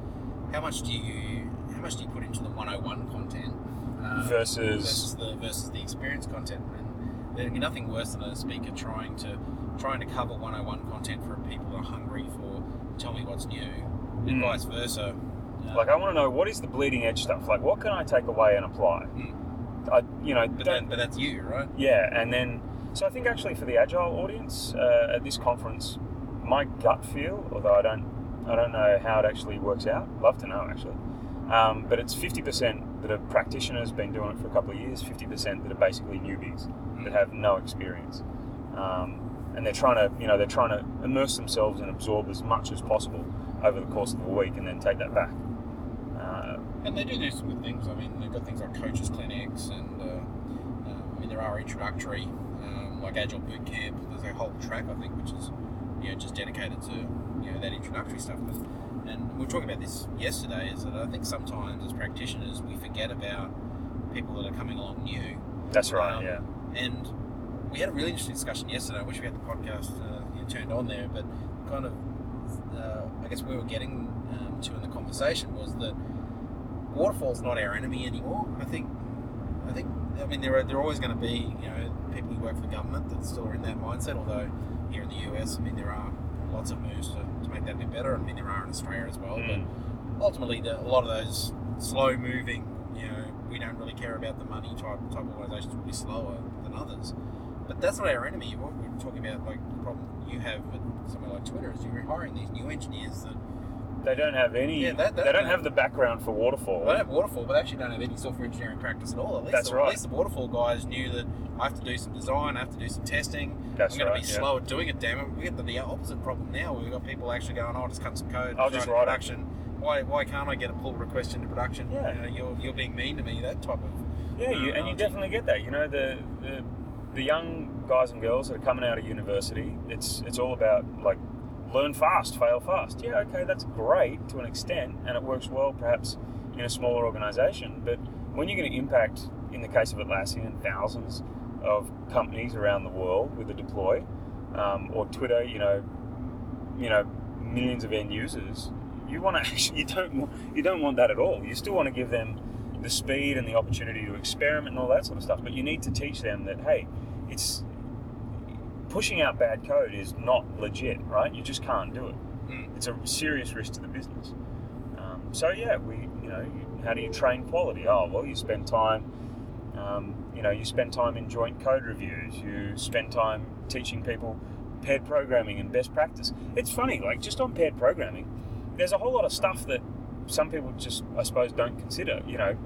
how much do you how much do you put into the one oh one content uh, versus versus the versus the experience content? And there'd be nothing worse than a speaker trying to trying to cover one oh one content for people who are hungry for tell me what's new, and Mm. vice versa. Uh, like I want to know what is the bleeding edge stuff. Like what can I take away and apply? Mm. I, you know, but, don't- that, but that's you, right? yeah, and then so I think actually for the agile audience uh, at this conference, my gut feel, although I don't, I don't know how it actually works out. Love to know actually, um, but it's fifty percent that are practitioners, been doing it for a couple of years. Fifty percent that are basically newbies that have no experience, um, and they're trying to, you know, they're trying to immerse themselves and absorb as much as possible over the course of a week, and then take that back. Uh, And they do do some good things. I mean, they've got things like coaches clinics, and uh, uh, I mean, there are introductory, um, like Agile Boot Camp. There's a whole track, I think, which is, you know, just dedicated to, you know, that introductory stuff. And we were talking about this yesterday, is that I think sometimes as practitioners we forget about people that are coming along new. that's right. Um, yeah. And we had a really interesting discussion yesterday. I wish we had the podcast uh, you know, turned on there, but kind of, uh, I guess we were getting um, to in the conversation was that waterfall's not our enemy anymore. I think, I think, I mean, there are there are always going to be, you know, people who work for the government that still are in that mindset. Although here in the U S, I mean, there are lots of moves to, to make that a bit better. I mean, there are in Australia as well. Mm. But ultimately, the, a lot of those slow-moving, you know, we don't really care about the money type type organisations will be slower than others. But that's not our enemy. What we're talking about, like the problem you have with somewhere like Twitter, is you're hiring these new engineers that They don't have any. Yeah, that- that- they don't have the background for waterfall. they don't have waterfall, but they actually don't have any software engineering practice at all. At least That's the, right. At least the waterfall guys knew that I have to do some design, I have to do some testing. That's I'm going right, to be yeah. slow at doing it. Damn it! We get the, the opposite problem now. We've got people actually going, "Oh, I'll just cut some code. I'll throw just it in write it." production. Why? Why can't I get a pull request into production? Yeah. You know, you're you're being mean to me. That type of Yeah, you, and you analogy. definitely get that. You know, the, the the young guys and girls that are coming out of university, it's it's all about like learn fast, fail fast. Yeah, okay, that's great to an extent, and it works well perhaps in a smaller organisation. But when you're going to impact, in the case of Atlassian, thousands of companies around the world with a deploy, um, or Twitter, you know, you know, millions of end users, you want to actually you don't want, you don't want that at all. You still want to give them the speed and the opportunity to experiment and all that sort of stuff. But you need to teach them that, hey, it's pushing out bad code is not legit, right? You just can't do it. Mm. It's a serious risk to the business. Um, so yeah, we, you know, you, how do you train quality? Oh, well, you spend time, um, you know, you spend time in joint code reviews. You spend time teaching people paired programming and best practice. It's funny, like just on paired programming, there's a whole lot of stuff that some people just, I suppose, don't consider, you know,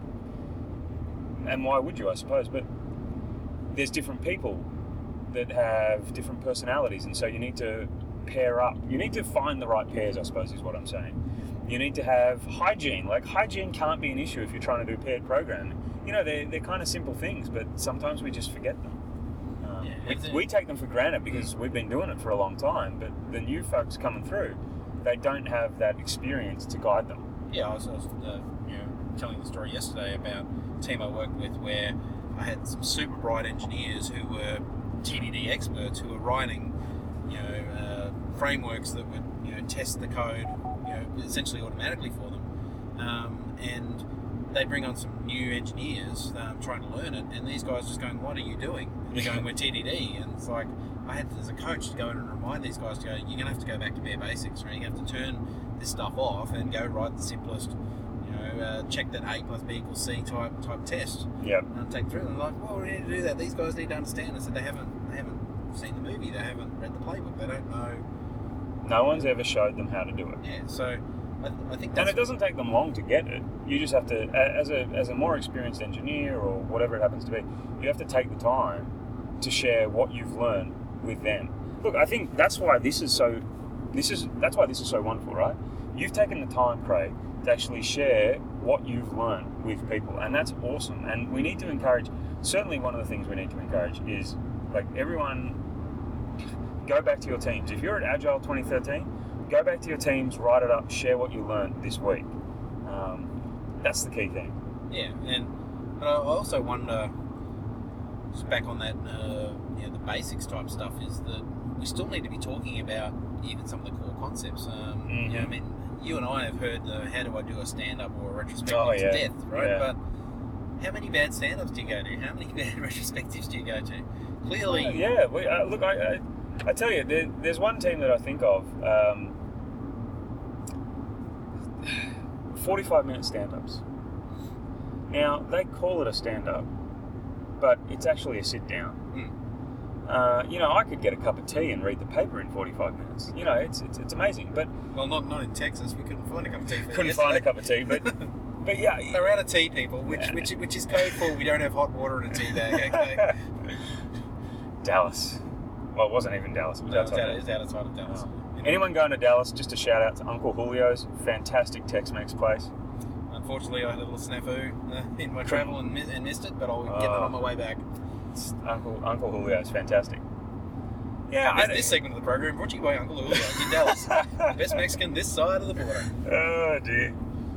and why would you, I suppose, but there's different people that have different personalities, and so you need to pair up. You need to find the right pairs, I suppose, is what I'm saying. You need to have hygiene. Like, hygiene can't be an issue if you're trying to do paired programming. You know, they're, they're kind of simple things, but sometimes we just forget them. Um, Yeah, we, it's a- we take them for granted because we've been doing it for a long time, but the new folks coming through, they don't have that experience to guide them. Yeah, I was, I was uh, you know, telling the story yesterday about a team I worked with where I had some super bright engineers who were T D D experts who were writing, you know, uh, frameworks that would, you know, test the code, you know, essentially automatically for them. Um, and they bring on some new engineers um, trying to learn it, and these guys just going, "What are you doing?" And they're going, "We're T D D," and it's like I had to, as a coach, to go in and remind these guys to go, "You're going to have to go back to bare basics, right? You're going to have to turn this stuff off and go write the simplest, you know, uh, check that A plus B equals C type type test." Yep. And I'd take through, and I'm like, "Well, we need to do that. These guys need to understand." I said, "They haven't, they haven't seen the movie. They haven't read the playbook. They don't know." No one's ever showed them how to do it. Yeah, so I, I think And that's it doesn't take them long to get it. You just have to, a- as a as a more experienced engineer or whatever it happens to be, you have to take the time to share what you've learned with them. Look, I think that's why this is so. This is that's why this is so wonderful, right? You've taken the time, Craig, to actually share what you've learned with people, and that's awesome. And we need to encourage. Certainly, one of the things we need to encourage is like everyone. Go back to your teams. If you're at Agile twenty thirteen, go back to your teams, write it up, share what you learned this week. Um, that's the key thing. Yeah, and but I also wonder, just back on that uh, you know, the basics type stuff is that we still need to be talking about even some of the core concepts. Um, Mm-hmm. you know, I mean, you and I have heard the how do I do a stand-up or a retrospective Oh, yeah. to death, right? Yeah. But how many bad stand-ups do you go to? How many bad retrospectives do you go to? Clearly, Uh, yeah. We, uh, look, I, I, I tell you, there, there's one team that I think of. Um, forty-five minute stand-ups. Now they call it a stand-up, but it's actually a sit-down. Mm. Uh, you know, I could get a cup of tea and read the paper in forty-five minutes. You know, it's it's, it's amazing. But well, not not in Texas. We couldn't find a cup of tea. For couldn't yesterday. find a cup of tea. But but yeah, They're out of tea, people, which Yeah. which which is code for we don't have hot water in a tea bag. Okay. Dallas. Well, it wasn't even Dallas. It was No, it's outside. out, it's outside of Dallas. Oh. Anyway, Anyone going to Dallas? Just a shout out to Uncle Julio's, fantastic Tex-Mex place. Unfortunately, I had a little snafu uh, in my travel and, mi- and missed it, but I'll get it Oh. on my way back. It's Uncle Uncle Julio's, fantastic. Yeah, This, I, this segment of the program brought to you by Uncle Julio in Dallas. Best Mexican this side of the border. Oh dear.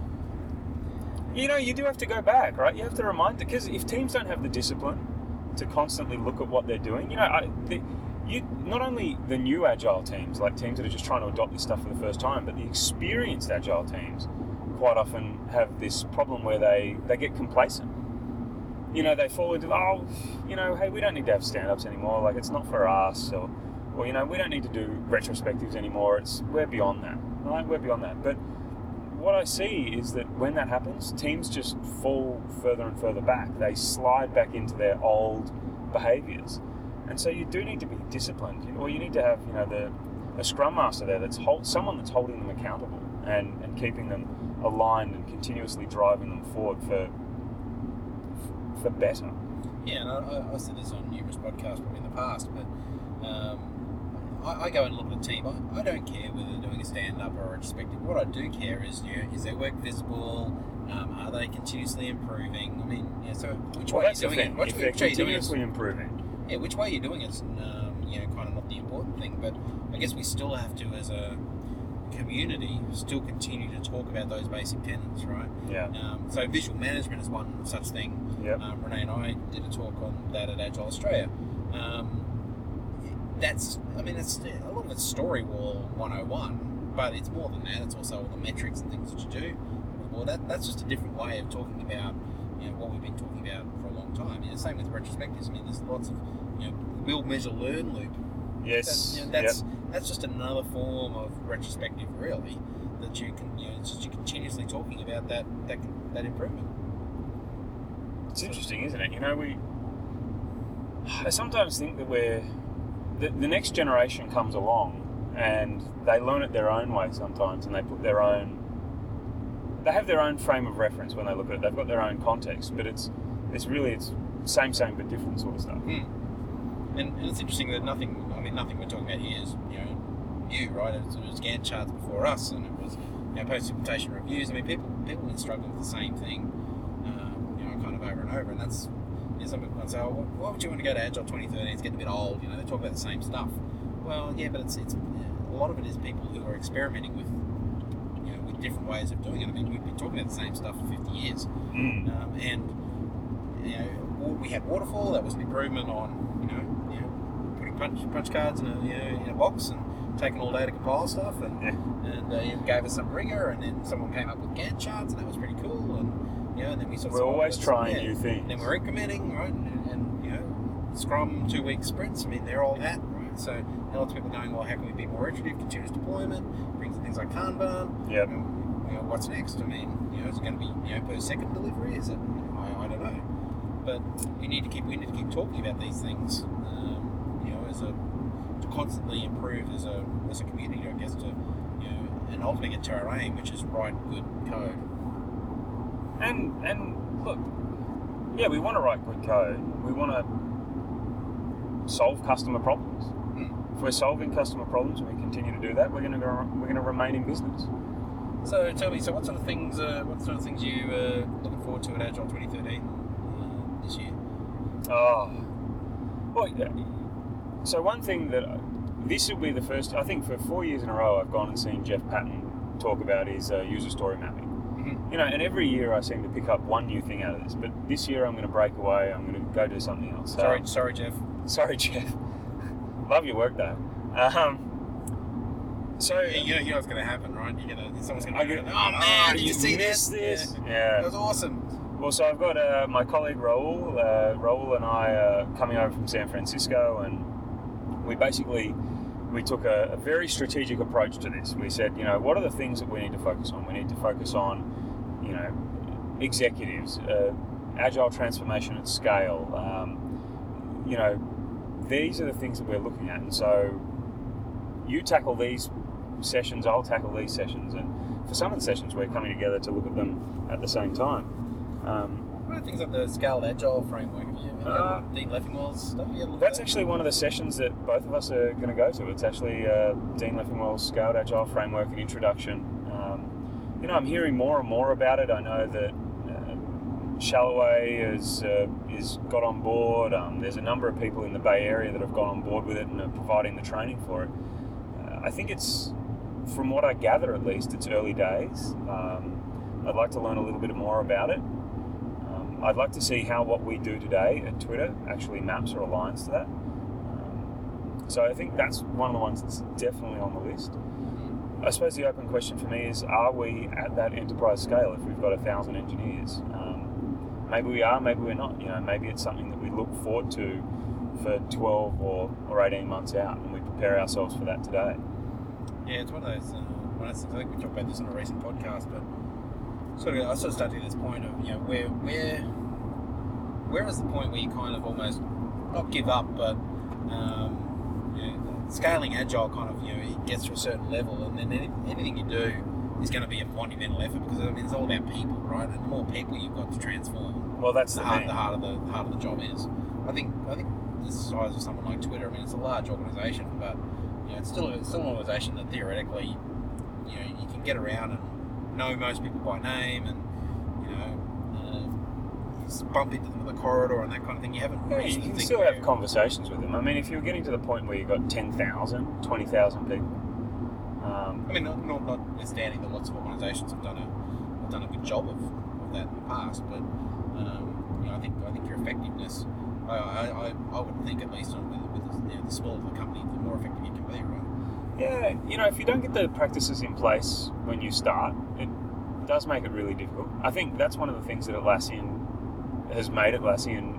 You know, you do have to go back, right? You have to remind, because if teams don't have the discipline to constantly look at what they're doing, you know, I, the, you not only the new agile teams, like teams that are just trying to adopt this stuff for the first time, but the experienced agile teams quite often have this problem where they, they get complacent. You know, they fall into, oh, you know, hey, we don't need to have stand-ups anymore. Like, it's not for us, or, or you know, we don't need to do retrospectives anymore. It's we're beyond that, right? We're beyond that. But what I see is that when that happens, teams just fall further and further back. They slide back into their old behaviours, and so you do need to be disciplined. You know, or you need to have, you know, the a scrum master there that's hold, someone that's holding them accountable and, and keeping them aligned and continuously driving them forward for for better. Yeah, and I, I said this on numerous podcasts probably in the past, but um, I, I go and look at a team. I, I don't care whether they're doing a stand-up or a retrospective. What I do care is, you know, is their work visible? Um, are they continuously improving? I mean, yeah. So which Well, way are you that's the doing thing. it? Which, If they're which way are you doing it? continuously improving, Yeah, which way you're doing it's um, you know, kind of not the important thing, but I guess we still have to, as a community, still continue to talk about those basic tenets, right? yeah, Um, so visual management is one such thing. yep, Um, Renee and I did a talk on that at Agile Australia. Um, that's, I mean, it's a lot of it's story wall one oh one, but it's more than that. It's also all the metrics and things that you do. Well, that, that's just a different way of talking about, you know, what we've been talking about for a long time. You know, same with retrospectives. I mean, there's lots of, you know, build, measure, learn loop. yes, That's, you know, that's, yep. that's just another form of retrospective, really, that you can, you know, it's just you're continuously talking about that that that improvement. It's interesting, isn't it? You know, we. I sometimes think that we're. The, the next generation comes along and they learn it their own way sometimes, and they put their own. They have their own frame of reference when they look at it. They've got their own context, but it's it's really it's same same but different sort of stuff. Mm. And, and it's interesting that nothing. I mean, nothing we're talking about here is, you know, new, right? It was, it was Gantt charts before us, and it was, you know, post-implementation reviews. I mean, people people have been struggling with the same thing, um, you know, kind of over and over. And that's, you know, some people might say, oh, why would you want to go to Agile twenty thirteen? It's getting a bit old. You know, they talk about the same stuff. Well, yeah, but it's it's a lot of it is people who are experimenting with, you know, with different ways of doing it. I mean, we've been talking about the same stuff for fifty years, Mm. um, and you know, we had Waterfall. That was an improvement on, you know, you know, putting punch punch cards in a, you know, in a box and taking all day to compile stuff, and Yeah. and uh, it gave us some rigor. And then someone came up with Gantt charts, and that was pretty cool. And you know, and then we sort of We're said, oh, always that's- trying yeah. new things. And then we're incrementing, right? And, and you know, Scrum two week sprints. I mean, they're all that, right? So now lots of people going, well, how can we be more iterative, continuous deployment, brings in things like Kanban. Yep. You know, you know, what's next? I mean, you know, is it going to be, you know, per second delivery? Is it? I, I don't know. But you need to keep we need to keep talking about these things, um, you know, as a to constantly improve as a as a community, I guess, to, you know, and ultimately get to our aim, which is write good code. And and look, yeah, we want to write good code. We want to solve customer problems. Mm. If we're solving customer problems and we continue to do that, we're going to go, we're going to remain in business. So tell me, so what sort of things, uh, what sort of things you uh, looking forward to at Agile twenty thirteen uh, this year? Oh, well, yeah. So one thing that this will be the first. I think for four years in a row, I've gone and seen Jeff Patton talk about his uh, user story mapping. Mm-hmm. You know, and every year I seem to pick up one new thing out of this. But this year I'm going to break away. I'm going to go do something else. Sorry, Um, sorry, Jeff. Sorry, Jeff. Love your work though. Um, so Yeah, you know, you know what's going to happen, right? You're gonna, someone's going I to go, get- oh man, did you, you see missed this? this? Yeah. Yeah. That was awesome. Well, so I've got uh, my colleague Raul. Uh, Raul and I are coming over from San Francisco, and we basically we took a, a very strategic approach to this. We said, you know, what are the things that we need to focus on? We need to focus on, you know, executives, uh, agile transformation at scale. Um, you know, these are the things that we're looking at, and so you tackle these sessions, I'll tackle these sessions, and for some of the sessions we're coming together to look at them at the same time. Um, What are things like the Scaled Agile framework? Have you, have you Uh, had Dean Leffingwell's stuff? You had a look That's at that? actually one of the sessions that both of us are going to go to. It's actually uh, Dean Leffingwell's Scaled Agile Framework and Introduction. Um, you know, I'm hearing more and more about it. I know that uh, Shalloway has uh, is got on board. Um, there's a number of people in the Bay Area that have gone on board with it and are providing the training for it. Uh, I think it's, from what I gather at least, it's early days. Um, I'd like to learn a little bit more about it. I'd like to see how what we do today at Twitter actually maps or aligns to that. Um, so I think that's one of the ones that's definitely on the list. I suppose the open question for me is, are we at that enterprise scale if we've got a thousand engineers? Um, maybe we are, maybe we're not. You know, maybe it's something that we look forward to for twelve or, or eighteen months out, and we prepare ourselves for that today. Yeah, it's one of those. Uh, one of those things. I think we talked about this on a recent podcast, but sort of, I sort of started to this point of, you know, where where where is the point where you kind of almost not give up, but um, you know, scaling agile kind of, you know, it gets to a certain level, and then any, anything you do is going to be a monumental effort, because I mean it's all about people, right? And the more people you've got to transform, Well, that's the, the hard, thing. the harder the, the harder the job is. I think I think the size of someone like Twitter, I mean, it's a large organisation, but you know, it's still it's still an organisation that theoretically, you know, you can get around and know most people by name, and you know, uh, you just bump into them in the corridor and that kind of thing. You haven't Yeah, reached you the can thing still where- have conversations with them. I mean, if you're getting to the point where you've got ten thousand, twenty thousand people, um, I mean, not, not notwithstanding that lots of organisations have done a have done a good job of, of that in the past, but um, you know, I think I think your effectiveness, I I, I, I would think at least on with, with you know, the smaller the company, the more effective you can be, right? yeah, you know, if you don't get the practices in place when you start, it does make it really difficult. I think that's one of the things that Atlassian has made Atlassian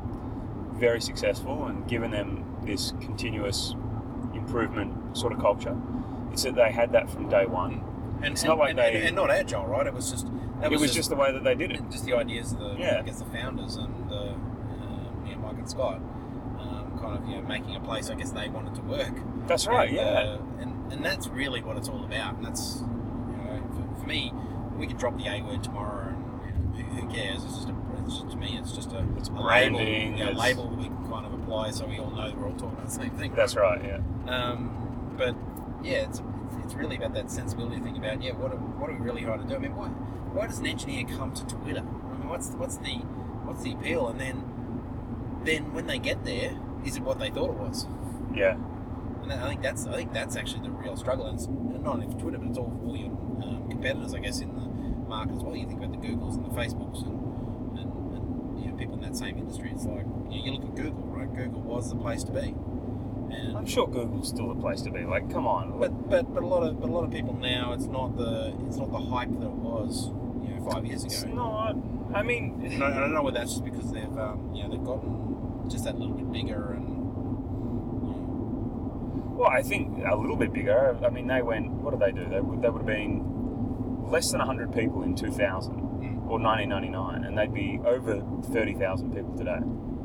very successful and given them this continuous improvement sort of culture. It's that they had that from day one. And It's and, not like and, they- and, and not agile, right? It was just that It was just the way that they did it. just the ideas of the Yeah. I guess the founders and uh, uh, you know, Mike and Scott, um, kind of, you know, making a place I guess they wanted to work. That's right, And, yeah. uh, and and that's really what it's all about. And that's, you know, for, for me, we could drop the A word tomorrow, and you know, who, who cares? It's just a, it's just, to me, it's just a, It's a branding, label, you know, it's- label that we can kind of apply, so we all know that we're all talking about the same thing. That's right, yeah. Um, but yeah, it's it's really about that sensibility thing about, yeah, what are, what are we really trying to do? I mean, why why does an engineer come to Twitter? I mean, what's what's the what's the appeal? And then then when they get there, is it what they thought it was? Yeah. And I think that's I think that's actually the real struggle. And it's not only for Twitter, but it's all for all your um, competitors, I guess, in the market as well. You think about the Googles and the Facebooks and, and, and you know, people in that same industry. It's like, you know, you look at Google, right? Google was the place to be. And I'm sure Google's still the place to be. Like, come on. But but but a lot of but a lot of people now, it's not the it's not the hype that it was, you know, five years It's ago. not. I mean, And I, I don't know whether that's just because they've um, you know, they've gotten just that little bit bigger, and you know, well, I think a little bit bigger. I mean, they went. What did they do? They would. They would have been less than one hundred people in two thousand mm. or nineteen ninety-nine, and they'd be over thirty thousand people today.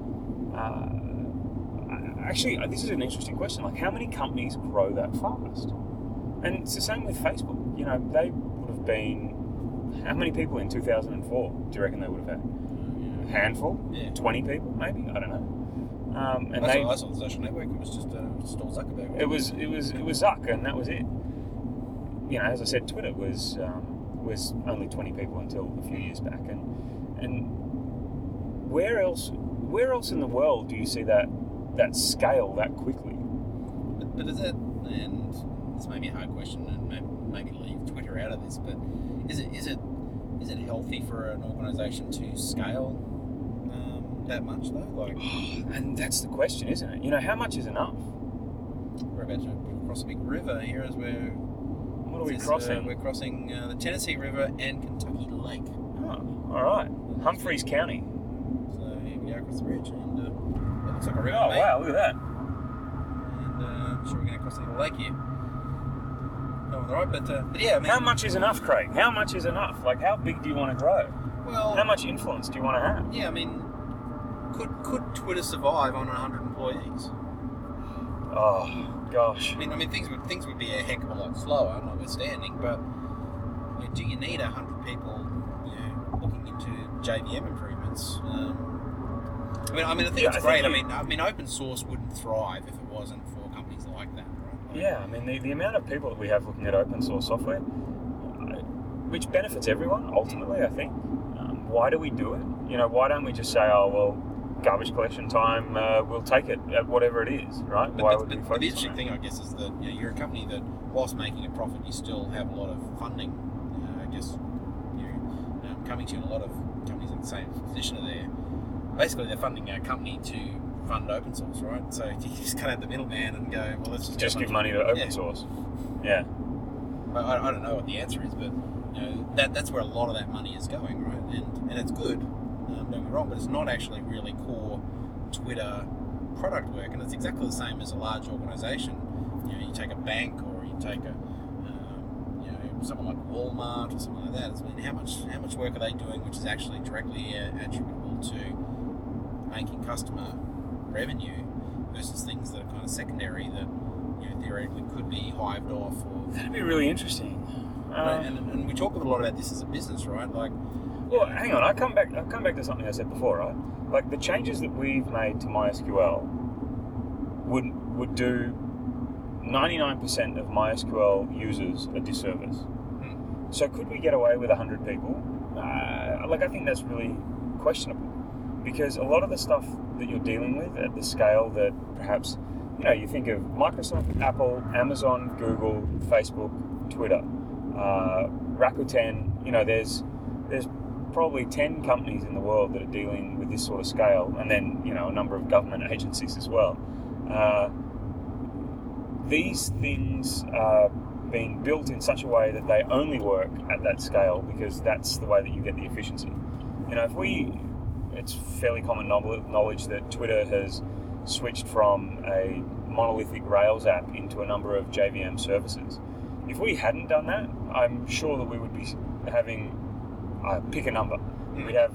Uh, actually, this is an interesting question. Like, how many companies grow that fast? And it's the same with Facebook. You know, they would have been. How many people in two thousand four do you reckon they would have had? A handful? Yeah. twenty people, maybe? I don't know. Um, and I, they, saw, I saw the social network. It was just uh, just all Zuckerberg. it was it was it was Zuck, and that was it. You know, as I said, Twitter was um, was only twenty people until a few years back, and and where else where else in the world do you see that that scale that quickly? But, but is it? And this may be a hard question, and maybe, maybe leave Twitter out of this. But is it is it is it healthy for an organisation to scale um, that much though? Like, And that's the question, isn't it? You know, how much is enough? we're about to cross a big river here as we're. What are we this, crossing? Uh, we're crossing uh, the Tennessee River and Kentucky Lake. Oh, all right. Humphreys County. So here we go across the bridge, and uh, it looks like a river. Oh, mate. wow, look at that. And uh, I'm sure we're going to cross the little lake here. Going right, but, uh, but yeah, I mean, How much is enough, Craig? How much is enough? Like, how big do you want to grow? well, How much influence do you want to have? yeah, I mean, could could Twitter survive on one hundred employees? Oh, gosh. I mean, I mean, things would things would be a heck of a lot slower, notwithstanding. But you know, do you need a hundred people, you know, looking into J V M improvements? Um, I mean, I mean, I think Yeah, it's I think great. I you- mean, I mean, open source wouldn't thrive if it wasn't for companies like that, right? Like, Yeah, I mean, the, the amount of people that we have looking at open source software, uh, which benefits everyone, ultimately, I think. Um, why do we do it? You know, why don't we just say, oh, well, garbage collection time, uh, we'll take it at whatever it is, right? But, why but, would we but focus the interesting on thing, I guess, is that you know, you're a company that, whilst making a profit, you still have a lot of funding. Uh, I guess you know, um, coming to you, and a lot of companies in the same position are there. Basically, they're funding a company to fund open source, right? So you just cut out the middleman and go, well, let's just Just get a give bunch money of- to open yeah. source. Yeah. I, I I don't know what the answer is, but you know that that's where a lot of that money is going, right? And and it's good. Um, don't get me wrong, but it's not actually really core Twitter product work, and it's exactly the same as a large organisation. You know, you take a bank or you take a um, you know someone like Walmart or something like that. It's, I mean, how much how much work are they doing, which is actually directly uh, attributable to making customer revenue versus things that are kind of secondary that you know theoretically could be hived off or. That'd be really interesting. Right, Um, and, and we talk a lot about this as a business, right? Like, Well, hang on. I come back. I come back to something I said before, right? Like the changes that we've made to MySQL would would do ninety-nine percent of MySQL users a disservice. hmm. So could we get away with one hundred people? Uh, like I think that's really questionable because a lot of the stuff that you're dealing with at the scale that perhaps you know you think of Microsoft, Apple, Amazon, Google, Facebook, Twitter, uh, Rakuten. You know, there's there's probably ten companies in the world that are dealing with this sort of scale, and then you know a number of government agencies as well. Uh, these things are being built in such a way that they only work at that scale because that's the way that you get the efficiency. You know, if we, it's fairly common knowledge that Twitter has switched from a monolithic Rails app into a number of J V M services. If we hadn't done that, I'm sure that we would be having Uh, pick a number. We'd have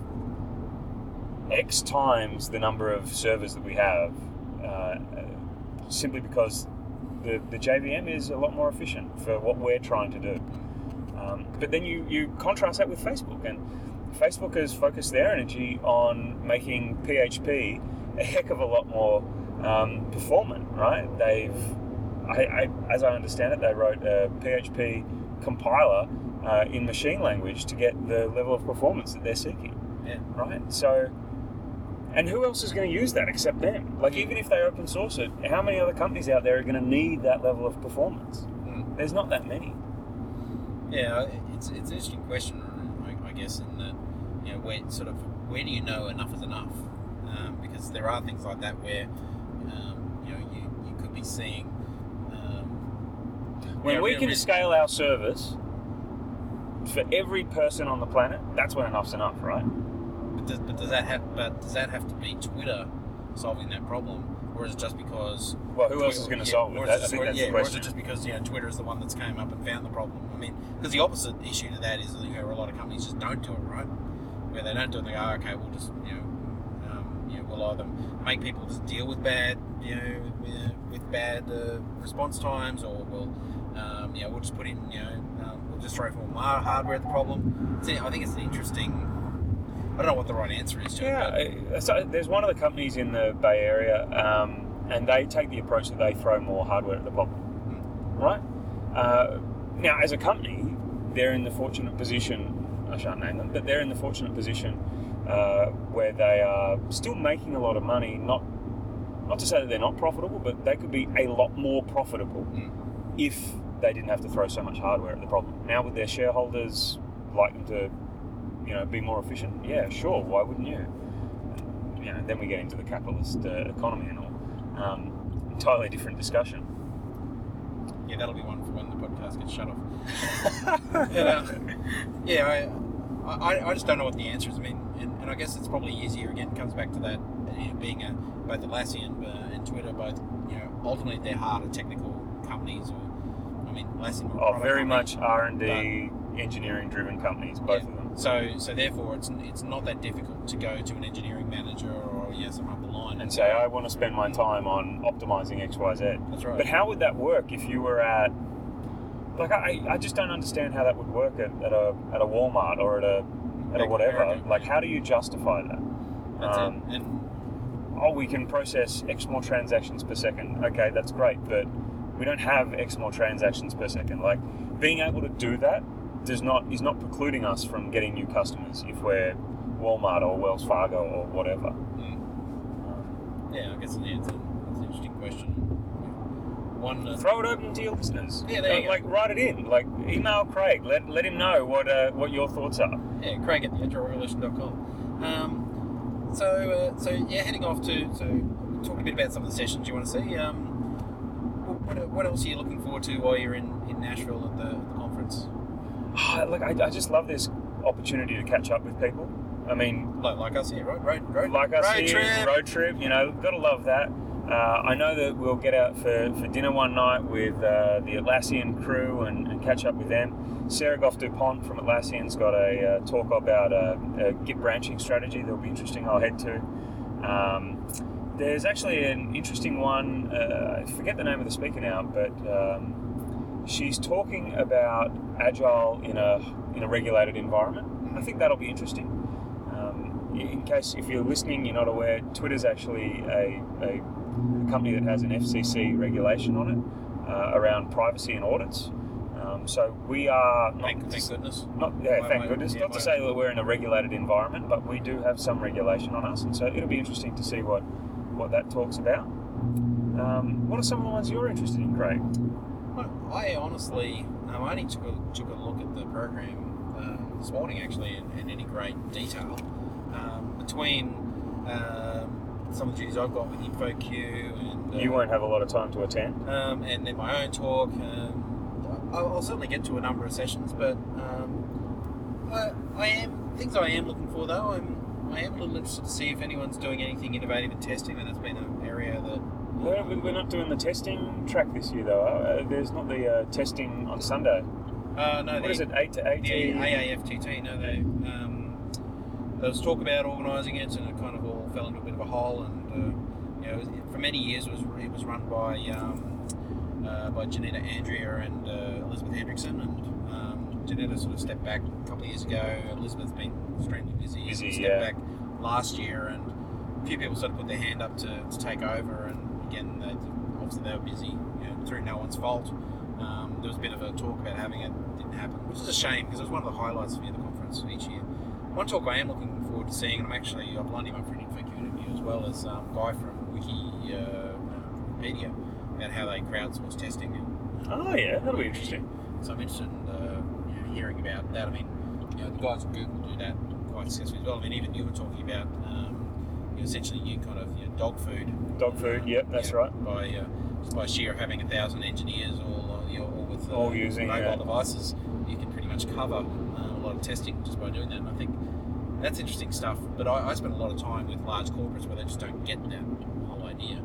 X times the number of servers that we have, uh, simply because the, the J V M is a lot more efficient for what we're trying to do. Um, but then you, you contrast that with Facebook, and Facebook has focused their energy on making P H P a heck of a lot more um, performant, right? They've, I, I, as I understand it, they wrote a P H P compiler Uh, in machine language to get the level of performance that they're seeking. Yeah. Right? So, and who else is going to use that except them? Like, even if they open source it, how many other companies out there are going to need that level of performance? Mm. There's not that many. Yeah, it's it's an interesting question, I, I guess, in that you know where sort of where do you know enough is enough? Um, because there are things like that where um, you know you, you could be seeing um, When you know, we real can risk. scale our service for every person on the planet, that's when enough's enough, right? But does, but does that have but does that have to be Twitter solving that problem, or is it just because? Well, who else is going to solve it? Or is That- I just- think or- that's yeah, the or is question. it just because you know Twitter is the one that's came up and found the problem? I mean, because the opposite issue to that is you know, a lot of companies just don't do it, right? Where they don't do it, they go, oh, okay, we'll just you know, um, you know, we'll either make people just deal with bad, you know, with, with bad uh, response times, or we'll, um, you know, we'll just put in, you know, um, we'll just throw more hardware at the problem. So, I think it's an interesting. I don't know what the right answer is to Yeah, it. uh, so there's one of the companies in the Bay Area, um, and they take the approach that they throw more hardware at the problem, right? Uh, now, as a company, they're in the fortunate position, I shan't name them, but they're in the fortunate position uh, where they are still making a lot of money, not not to say that they're not profitable, but they could be a lot more profitable Mm. if they didn't have to throw so much hardware at the problem. Now, would their shareholders like them to, you know, be more efficient? Yeah, sure. Why wouldn't you? you know, then we get into the capitalist uh, economy and all. Um, entirely different discussion. Yeah, that'll be one for when the podcast gets shut off. but, uh, yeah, I, I I just don't know what the answer is. I mean, and, and I guess it's probably easier. Again, comes back to that, you know, being a, both Atlassian uh, and Twitter, both, you know, ultimately they're harder technical companies. Or I mean, Atlassian. Oh, very much R and D, engineering-driven companies, both yeah. of them. So, so therefore, it's it's not that difficult to go to an engineering manager or yeah, someone up the line and say, I want to spend my time on optimizing X, Y, Z. That's right. But how would that work if you were at, like, I, I just don't understand how that would work at, at a at a Walmart or at a at a whatever. America. Like, how do you justify that? That's Um, it. And oh, we can process X more transactions per second. Okay, that's great, but we don't have X more transactions per second. Like, being able to do that does not is not precluding us from getting new customers if we're Walmart or Wells Fargo or whatever. mm, yeah, I guess yeah, it's, a, it's an interesting question. One. Uh, Throw it open to your listeners. Yeah, there you Uh, go. Like, write it in. Like, email Craig. Let let him know what uh, what your thoughts are. Yeah, Craig at the agile revolution dot com. Um, so, uh, so yeah, heading off to so talk a bit about some of the sessions you want to see. Um, what, what else are you looking forward to while you're in, in Nashville at the, the conference? Oh, look, I, I just love this opportunity to catch up with people. I mean, Like, like us here, right? Road, road, like us road here, trip. road trip. You know, gotta love that. Uh, I know that we'll get out for, for dinner one night with uh, the Atlassian crew and, and catch up with them. Sarah Goff DuPont from Atlassian's got a uh, talk about a, a Git branching strategy that'll be interesting. I'll head to. Um, there's actually an interesting one. Uh, I forget the name of the speaker now, but um, she's talking about agile in a in a regulated environment. I think that'll be interesting. Um, in case if you're listening, you're not aware, Twitter's actually a, a company that has an F C C regulation on it uh, around privacy and audits. Um, so we are not, Thank, thank goodness. not yeah, My- thank my- goodness. yeah, not to my- say that we're in a regulated environment, but we do have some regulation on us, and so it'll be interesting to see what what that talks about. Um, what are some of the ones you're interested in, Craig? Well, I honestly, um, I only took a, took a look at the program um, this morning, actually, in, in any great detail. Um, between um, some of the duties I've got with InfoQ and uh, You won't have a lot of time to attend. um, and then my own talk. Um, I'll, I'll certainly get to a number of sessions, but um, I, I am things I am looking for though. I'm I am a little interested to see if anyone's doing anything innovative in testing, and that's been an area that. We're, we're not doing the testing track this year, though. Uh, there's not the uh, testing on Sunday. Uh, no, What the, is it, eight to eight? The A A F T T, no, they, um, there was talk about organising it, and it kind of all fell into a bit of a hole. And uh, you know, it was, for many years, it was it was run by um, uh, by Janetta Andrea and uh, Elizabeth Hendrickson, and um, Janetta sort of stepped back a couple of years ago. Elizabeth's been extremely busy. Busy, stepped yeah. back last year, and a few people sort of put their hand up to, to take over. And again, they, obviously they were busy, you know, through no one's fault. Um, there was a bit of a talk about having it, didn't happen, which is a shame because it was one of the highlights of the conference each year. One talk I am looking forward to seeing, and I'm actually I've lined him up for an InfoQ interview as well as um, Guy from Wiki uh, Wikipedia about how they crowdsource testing. And, Oh, yeah, that'll be interesting. So I'm interested in uh, you know, hearing about that. I mean, you know, the guys at Google do that quite successfully as well. I mean, even you were talking about um, you know, essentially you kind of you know, dog food. Dog food, um, yep, that's yeah, right. By uh, just by sheer of having a thousand engineers all uh, you know, all with uh, All using, mobile yeah. devices, you can pretty much cover uh, a lot of testing just by doing that. And I think that's interesting stuff. But I, I spend a lot of time with large corporates where they just don't get that whole idea.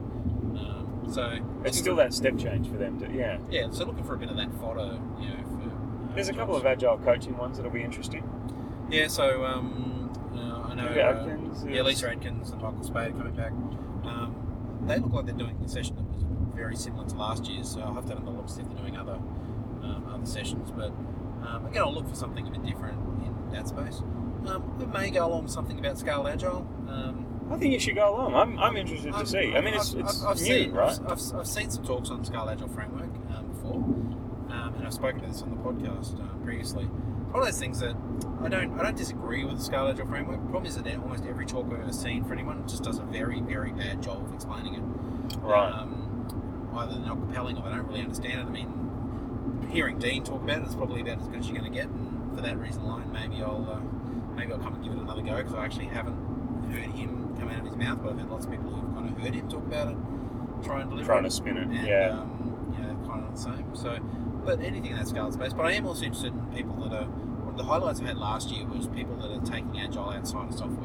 Um, so It's still that step change for them, to, yeah. yeah. So looking for a bit of that fodder, you know. For, uh, There's a couple jobs. of agile coaching ones that'll be interesting. Yeah, so um, uh, I know Lisa uh, Adkins yeah, is- Lisa Adkins and Michael Spade are coming back. Um, they look like they're doing a session that was very similar to last year's, so I'll have to have a look to see if they're doing other um, other sessions. But um, again, I'll look for something a bit different in that space. Um, we may go along with something about Scale Agile. Um, I think you should go along. I'm, I'm interested to I've- see. I mean, it's, I've, it's I've, I've new, seen, right? I've, I've, I've seen some talks on Scale Agile Framework um, before, um, and I've spoken to this on the podcast uh, previously. It's one of those things that I don't I don't disagree with the Scale Agile Framework. The problem is that almost every talk I've ever seen for anyone just does a very, very bad job of explaining it. Right. Um, either they're not compelling or they don't really understand it. I mean, hearing Dean talk about it is probably about as good as you're going to get, and for that reason alone, maybe I'll uh, maybe I'll come and give it another go because I actually haven't heard him come out of his mouth, but I've had lots of people who've kind of heard him talk about it, try and deliver Trying it. to spin it, and, yeah. Um, you know, kind of the same. So, but anything in that scale space. But I am also interested in people that are. One of the highlights I had last year was people that are taking Agile outside of software.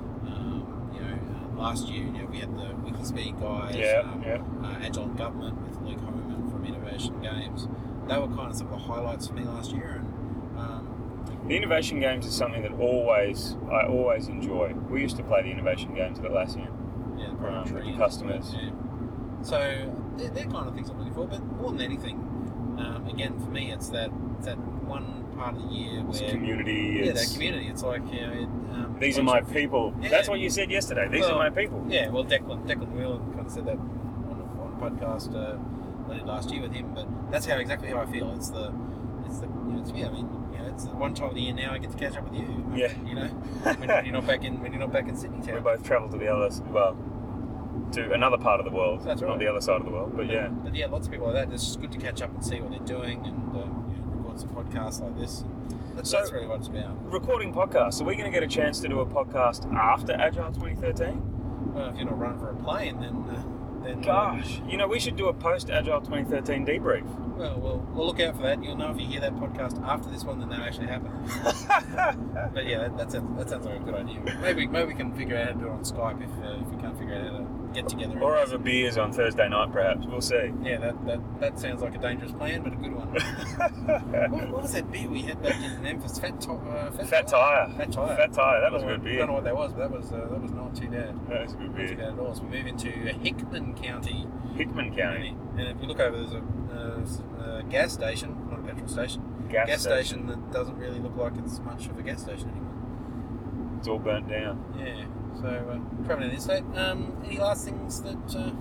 Um, you know, uh, last year, you know, we had the Wikispeed guys, Yeah, um, yeah. Uh, Agile Government with Luke Homan from Innovation Games. They were kind of some of the highlights for me last year. And um, The Innovation Games is something that always I always enjoy. We used to play the Innovation Games at Atlassian. yeah, the Um, product with tree the customers. Yeah. So they're, they're kind of things I'm looking for. But more than anything, um, again, for me, it's that it's that one part of the year where It's community. yeah, It's, that community. It's like you know, it, um, These are lots my of- people. Yeah. That's what you said yesterday. These Well, are my people. Yeah, well, Declan Declan Whelan kind of said that on a, on a podcast uh, I did last year with him. But that's how exactly how I feel. It's the it's the you know, it's me. I mean, you know, it's the one time of the year now I get to catch up with you. Yeah. You know, when, when you're not back in when you're not back in Sydney We town. both travelled to the other, well, to another part of the world. That's Not right. the other side of the world, but yeah. But yeah, lots of people like that. It's just good to catch up and see what they're doing and um, you know, record some podcasts like this. That's, So- that's really what it's about. Recording podcasts. Are we going to get a chance to do a podcast after Agile twenty thirteen? Well, if you're not running for a plane, then uh, then uh, Gosh, you know, we should do a post Agile twenty thirteen debrief. well, we'll we'll look out for that. You'll know if you hear that podcast after this one, then that actually happened. But yeah, that, that sounds that sounds like a good idea. Maybe maybe we can figure out how to do it on Skype if uh, if we can't figure out how to get together. Or over beers on Thursday night, perhaps. We'll see. Yeah, that, that that sounds like a dangerous plan, but a good one. what, what was that beer we had back in Memphis? Fat, to- uh, fat, Fat Tire. Fat Tire. Fat Tire. That was a Don't know good what- beer. Don't know what that was, but that was uh, that was not too bad. That was a good Not too beer. bad at all. So we move into Hickman County, Hickman County. and if you look over, there's a, uh, a gas station, not a petrol station. Gas, gas station. station that doesn't really look like it's much of a gas station anymore. It's all burnt down. Yeah. So uh, traveling in this state. Um, any last things that? Uh,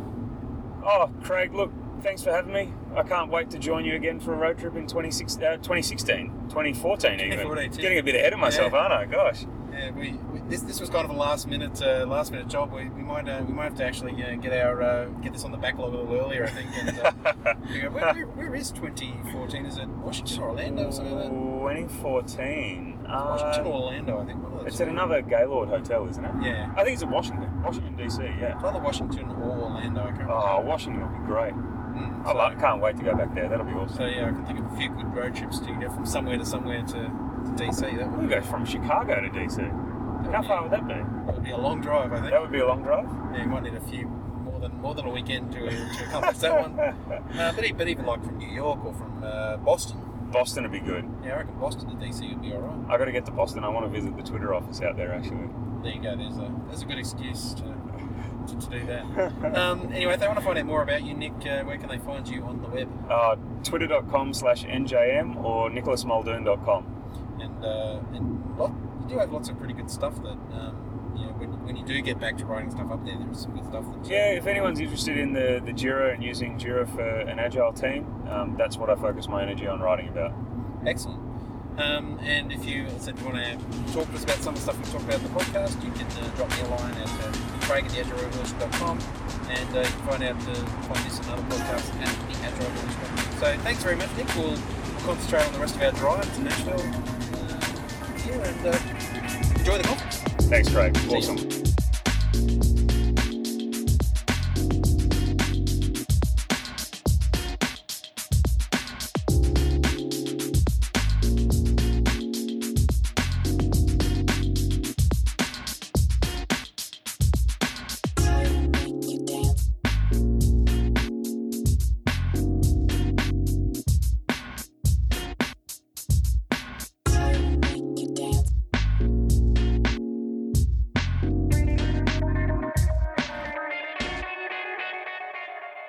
Oh, Craig, look, thanks for having me. I can't wait to join you again for a road trip in twenty sixteen, twenty fourteen even. twenty fourteen, Getting a bit ahead of myself, Yeah. aren't I? Gosh. Yeah, we, we this this was kind of a last minute uh, last minute job. We, we might uh, we might have to actually uh, get our uh, get this on the backlog a little earlier, I think. And uh, figure out, where, where, where is twenty fourteen? Is it Washington or Orlando or something like that? twenty fourteen. Washington Uh, or Orlando, I think. One of those it's at two. another Gaylord hotel, isn't it? Yeah, I think it's at Washington. Washington, D C, yeah. it's either Washington or Orlando. I can't remember. Oh, Washington will be great. Mm, I so, like, can't wait to go back there. That'll be awesome. so yeah, I can think of a few good road trips to get from somewhere to somewhere to, to D C. That We'll would, go from Chicago to D C. How far would that be? that would be a long drive, I think. That would be a long drive. Yeah, you might need a few more than more than a weekend to, to accomplish that one. Uh, but, e- but even like from New York or from uh, Boston. Boston would be good. Yeah, I reckon Boston to D C would be alright. I got to get to Boston. I want to visit the Twitter office out there, actually. There you go. There's a there's a good excuse to to, to do that. Um, anyway, if they want to find out more about you, Nick, uh, where can they find you on the web? Uh, Twitter.com slash NJM or nicholas muldoon dot com. And uh, and lot, you do have lots of pretty good stuff that um, you know when, when you do get back to writing stuff up there, there's some good stuff. That, Yeah, if anyone's interested in the, the Jira and using Jira for an agile team, um, that's what I focus my energy on writing about. Excellent. Um, and if you, if you want to talk to us about some of the stuff we talked about in the podcast, you can uh, drop me a line at uh, craig at the agile revolution dot com, and uh, you can find out uh, find this and other podcasts at the agile revolution dot com. So thanks very much, Nick. We'll concentrate on the rest of our drive to Nashville uh, here and uh, enjoy the conference. Thanks, Craig. See you. Awesome.